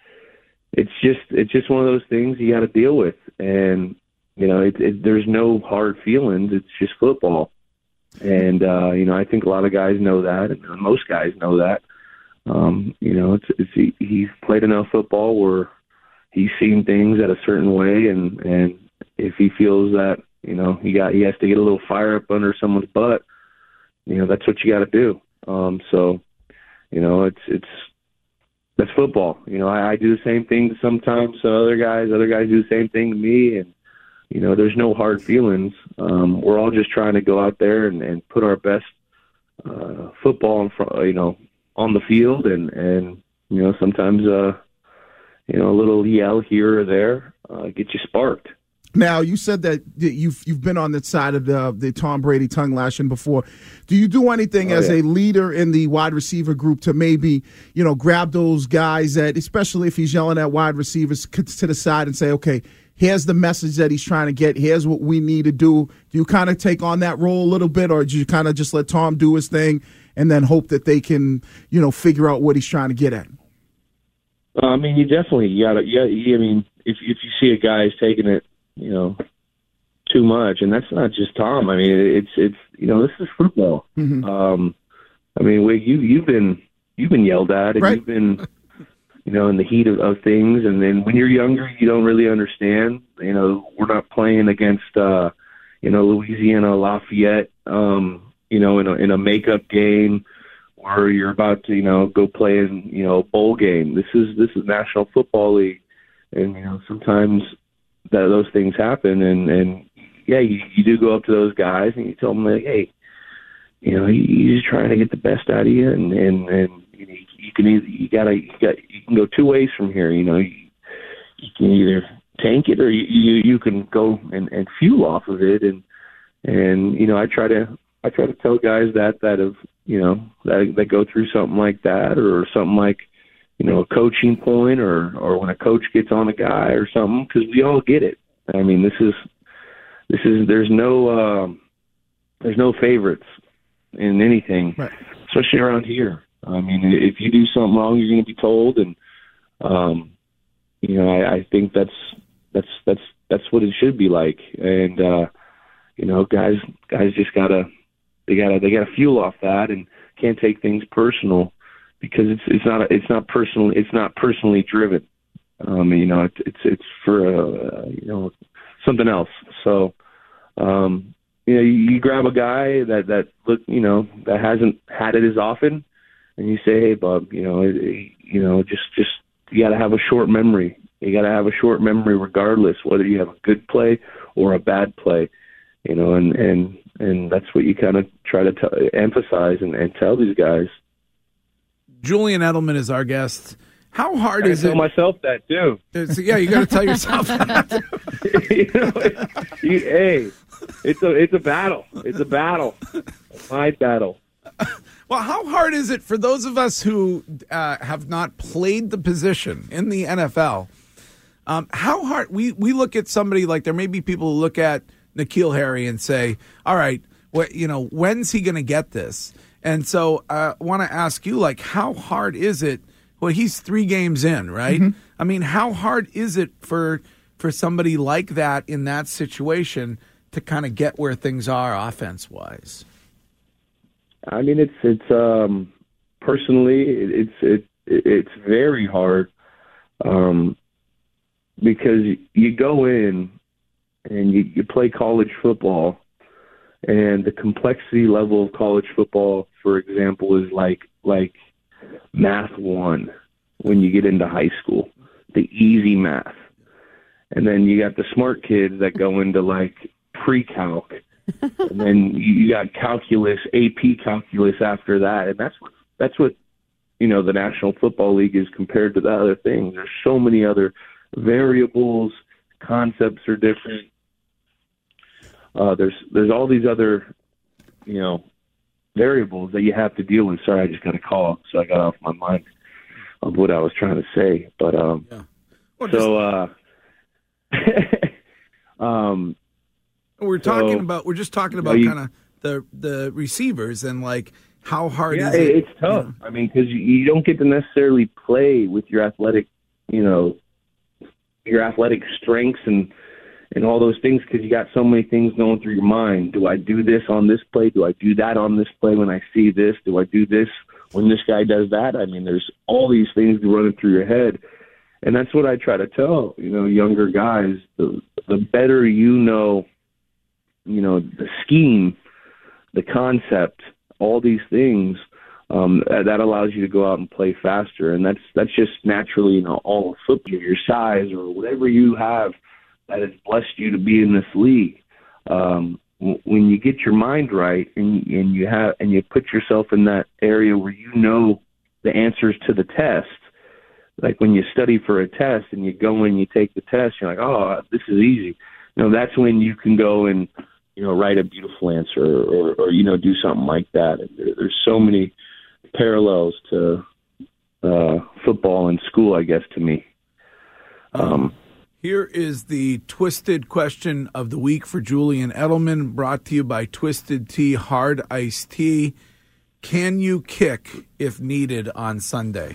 it's just it's just one of those things you got to deal with. And you know, it, it, there's no hard feelings. It's just football. And uh, you know, I think a lot of guys know that, and most guys know that. Um, you know, it's, it's he, he's played enough football where he's seen things at a certain way, and, and if he feels that, you know, he got he has to get a little fire up under someone's butt, you know, that's what you got to do. Um, so, you know, it's it's that's football. You know, I, I do the same thing sometimes to other guys. Other guys do the same thing to me, and you know, there's no hard feelings. Um, we're all just trying to go out there and, and put our best uh, football in front, you know, on the field, and, and you know, sometimes, uh, you know, a little yell here or there uh, gets you sparked. Now, you said that you've you've been on the side of the the Tom Brady tongue lashing before. Do you do anything oh, as yeah. a leader in the wide receiver group to maybe, you know, grab those guys that, especially if he's yelling at wide receivers, to the side and say, okay, here's the message that he's trying to get. Here's what we need to do. Do you kind of take on that role a little bit, or do you kind of just let Tom do his thing and then hope that they can, you know, figure out what he's trying to get at? Uh, I mean, you definitely you gotta. Yeah, I mean, if if you see a guy is taking it, you know, too much, and that's not just Tom. I mean, it's it's you know, this is football. Mm-hmm. Um, I mean, we, you you've been you've been yelled at, and right. you've been. You know, in the heat of, of things, and then when you're younger, you don't really understand. You know, we're not playing against, uh, you know, Louisiana Lafayette, um, you know, in a, in a makeup game where you're about to, you know, go play in, you know, a bowl game. This is this is National Football League, and you know, sometimes that those things happen, and and yeah, you, you do go up to those guys and you tell them like, hey, you know, he's trying to get the best out of you, and and and you know, you can either you gotta you got you can go two ways from here. You know, you, you can either tank it or you you, you can go and, and fuel off of it. And and you know, I try to I try to tell guys that that have you know that that go through something like that, or something like you know a coaching point, or or when a coach gets on a guy or something, because we all get it. I mean, this is this is there's no um, there's no favorites in anything, right. Especially around here. I mean, if you do something wrong, you're going to be told, and um, you know, I, I think that's that's that's that's what it should be like. And uh, you know, guys, guys just gotta they gotta they gotta fuel off that, and can't take things personal, because it's it's not it's not personal it's not personally driven. Um, you know, it's it's it's for uh, you know something else. So. Um, you know, you, you grab a guy that that look you know that hasn't had it as often. And you say, hey, Bub, you know, you know, just, just you got to have a short memory. You got to have a short memory, regardless whether you have a good play or a bad play. You know, and and, and that's what you kind of try to t- emphasize and, and tell these guys. Julian Edelman is our guest. How hard I is tell it? myself that too. So, yeah, you got to tell yourself that. you know, it, you, hey, it's a it's a battle. It's a battle. It's my battle. Well, how hard is it for those of us who uh, have not played the position in the N F L? Um, how hard we, we look at somebody like there may be people who look at N'Keal Harry and say, all right, what you know, when's he going to get this? And so I uh, want to ask you, like, how hard is it? Well, he's three games in, right? Mm-hmm. I mean, how hard is it for for somebody like that in that situation to kind of get where things are offense wise? I mean, it's it's um, personally it's it it's very hard um, because you go in and you, you play college football, and the complexity level of college football, for example, is like like math one when you get into high school, the easy math. And then you got the smart kids that go into like pre-calc. And then you got calculus, A P calculus after that. And that's what, that's what, you know, the National Football League is compared to the other things. There's so many other variables, concepts are different. Uh, there's there's all these other, you know, variables that you have to deal with. Sorry, I just got a call, so I got off my mind of what I was trying to say. But um, yeah. so uh, um, we're talking so, about we're just talking about you, kind of the the receivers and like how hard yeah, is it? It's tough. You know? I mean, because you, you don't get to necessarily play with your athletic, you know, your athletic strengths and. and all those things because you got so many things going through your mind. Do I do this on this play? Do I do that on this play when I see this? Do I do this when this guy does that? I mean, there's all these things running through your head. And that's what I try to tell, you know, younger guys. The, the better you know, you know, the scheme, the concept, all these things, um, that allows you to go out and play faster. And that's that's just naturally, you know, all of football, your size or whatever you have that has blessed you to be in this league. Um, w- when you get your mind right and, and you have and you put yourself in that area where you know the answers to the test, like when you study for a test and you go and you take the test, you're like, oh, this is easy. You know, that's when you can go and you know write a beautiful answer or, or you know do something like that. And there, there's so many parallels to uh, football and school, I guess, to me. Um, Here is the twisted question of the week for Julian Edelman, brought to you by Twisted Tea Hard Iced Tea. Can you kick if needed on Sunday?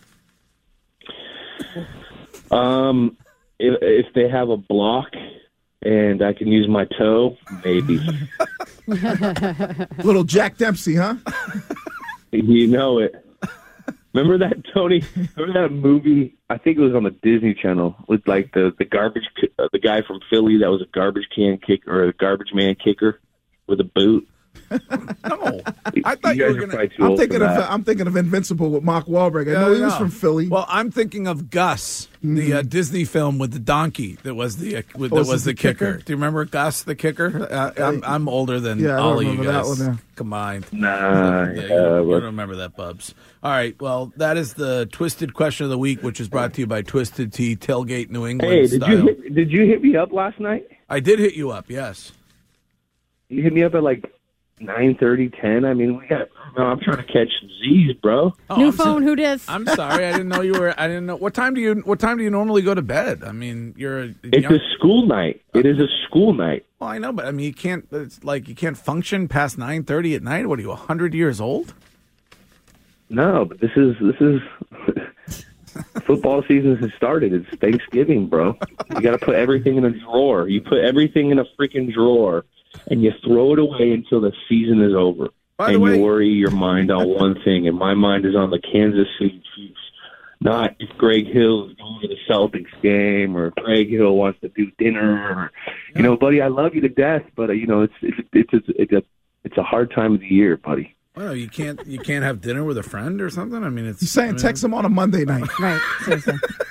Um, if, if they have a block and I can use my toe, maybe. Little Jack Dempsey, huh? You know it. Remember that, Tony? Remember that movie? I think it was on the Disney Channel with like the the garbage, uh, the guy from Philly that was a garbage can kicker or a garbage man kicker with a boot. No, I thought you, you were going going to. I'm thinking of I'm thinking of Invincible with Mark Wahlberg. I know he was from Philly. Well, I'm thinking of Gus, Mm-hmm. the uh, Disney film with the donkey that was the uh, with, Oh, that is was it the, the kicker. kicker? Do you remember Gus, the kicker? Uh, I'm I'm older than Yeah, I all of you remember that guys. one, yeah. Come on, Nah, yeah, you, yeah, don't, you but- don't remember that, Bubs. All right, well, that is the twisted question of the week, which is brought to you by Twisted Tea Tailgate New England Hey, did style. you hit, did you hit me up last night? I did hit you up, yes. You hit me up at like nine thirty, ten. I mean, we got. No, I'm trying to catch some Z's, bro. Oh, New I'm phone, so- who dis? I'm sorry, I didn't know you were. I didn't know what time do you what time do you normally go to bed? I mean, you're. A It's young, a school night. It is a school night. well, I know, but I mean, you can't. It's like you can't function past nine thirty at night. What are you, a hundred years old? No, but this is this is football season has started. It's Thanksgiving, bro. You got to put everything in a drawer. You put everything in a freaking drawer, and you throw it away until the season is over. By the and way- you worry your mind on one thing, and my mind is on the Kansas City Chiefs. Not if Greg Hill is going to the Celtics game, or if Greg Hill wants to do dinner, or you know, buddy, I love you to death, but uh, you know, it's it's it's it's, it's a it's a hard time of the year, buddy. Well, you can't you can't have dinner with a friend or something. I mean, it's He's saying I mean, text him on a Monday night. Right, seriously.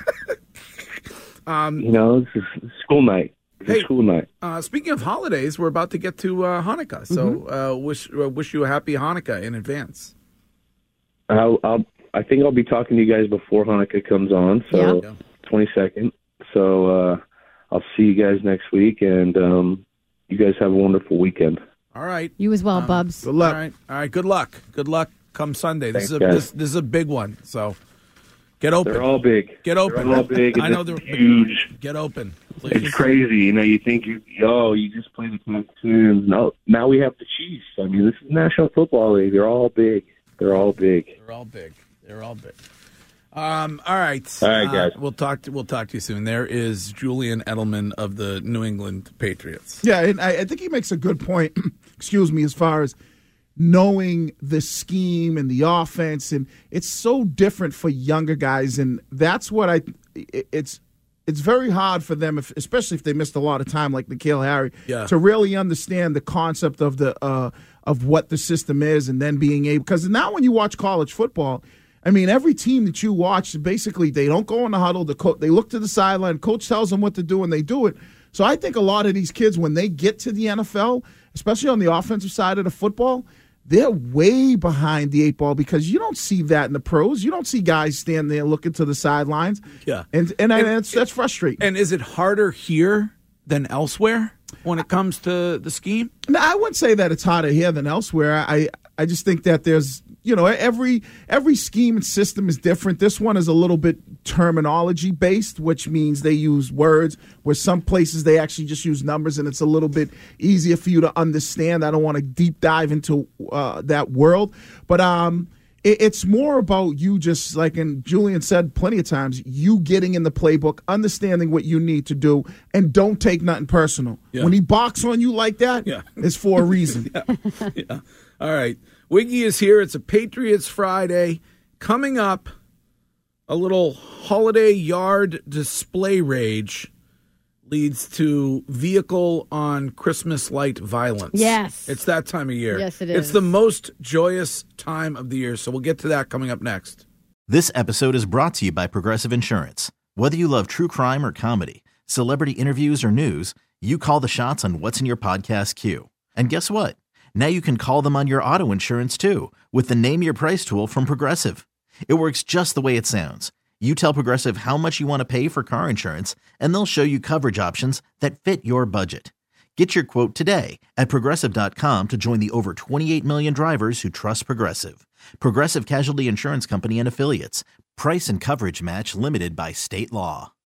Um, You know, this is school night. It's Hey. a school night. uh, speaking of holidays, we're about to get to uh, Hanukkah, so Mm-hmm. uh, wish uh, wish you a happy Hanukkah in advance. I'll, I'll I think I'll be talking to you guys before Hanukkah comes on, so Yeah. twenty-second. So uh, I'll see you guys next week, and um, you guys have a wonderful weekend. All right. You as well, Bubs. Good luck. All right. All right. Good luck. Good luck come Sunday. This Thanks, is a guys. this, this is a big one. So get open. They're all big. Get open. They're all big. I and know this they're is huge. Get open, please. It's crazy. You know, you think you oh, you just play the Cancun. No, now we have the Chiefs. I mean, this is National Football League. They're all big. They're all big. They're all big. They're all big. Um, all right. All right, guys. Uh, we'll talk to we'll talk to you soon. There is Julian Edelman of the New England Patriots. Yeah, and I, I think he makes a good point, excuse me, as far as knowing the scheme and the offense, and it's so different for younger guys, and that's what I it, it's it's very hard for them, if, especially if they missed a lot of time like N'Keal Harry, Yeah. to really understand the concept of the uh, of what the system is, and then being able, because now when you watch college football, I mean, every team that you watch, basically, they don't go in the huddle. The co- they look to the sideline. Coach tells them what to do, and they do it. So I think a lot of these kids, when they get to the N F L, especially on the offensive side of the football, they're way behind the eight ball, because you don't see that in the pros. You don't see guys stand there looking to the sidelines. Yeah. And and, And- and that's, that's frustrating. And is it harder here than elsewhere when it comes to the scheme? No, I wouldn't say that it's harder here than elsewhere. I I just think that there's, you know, every every scheme and system is different. This one is a little bit terminology based, which means they use words, where some places they actually just use numbers, and it's a little bit easier for you to understand. I don't want to deep dive into uh, that world, but um, it, it's more about you, just like, and Julian said plenty of times, you getting in the playbook, understanding what you need to do, and don't take nothing personal. Yeah. When he barks on you like that, Yeah. it's for a reason. Yeah. All right. Wiggy is here. It's a Patriots Friday. Coming up, a little holiday yard display rage leads to vehicle on Christmas light violence. Yes. It's that time of year. Yes, it It's is. the most joyous time of the year. So we'll get to that coming up next. This episode is brought to you by Progressive Insurance. Whether you love true crime or comedy, celebrity interviews or news, you call the shots on what's in your podcast queue. And guess what? Now you can call them on your auto insurance too, with the Name Your Price tool from Progressive. It works just the way it sounds. You tell Progressive how much you want to pay for car insurance, and they'll show you coverage options that fit your budget. Get your quote today at Progressive dot com to join the over twenty-eight million drivers who trust Progressive. Progressive Casualty Insurance Company and Affiliates. Price and coverage match limited by state law.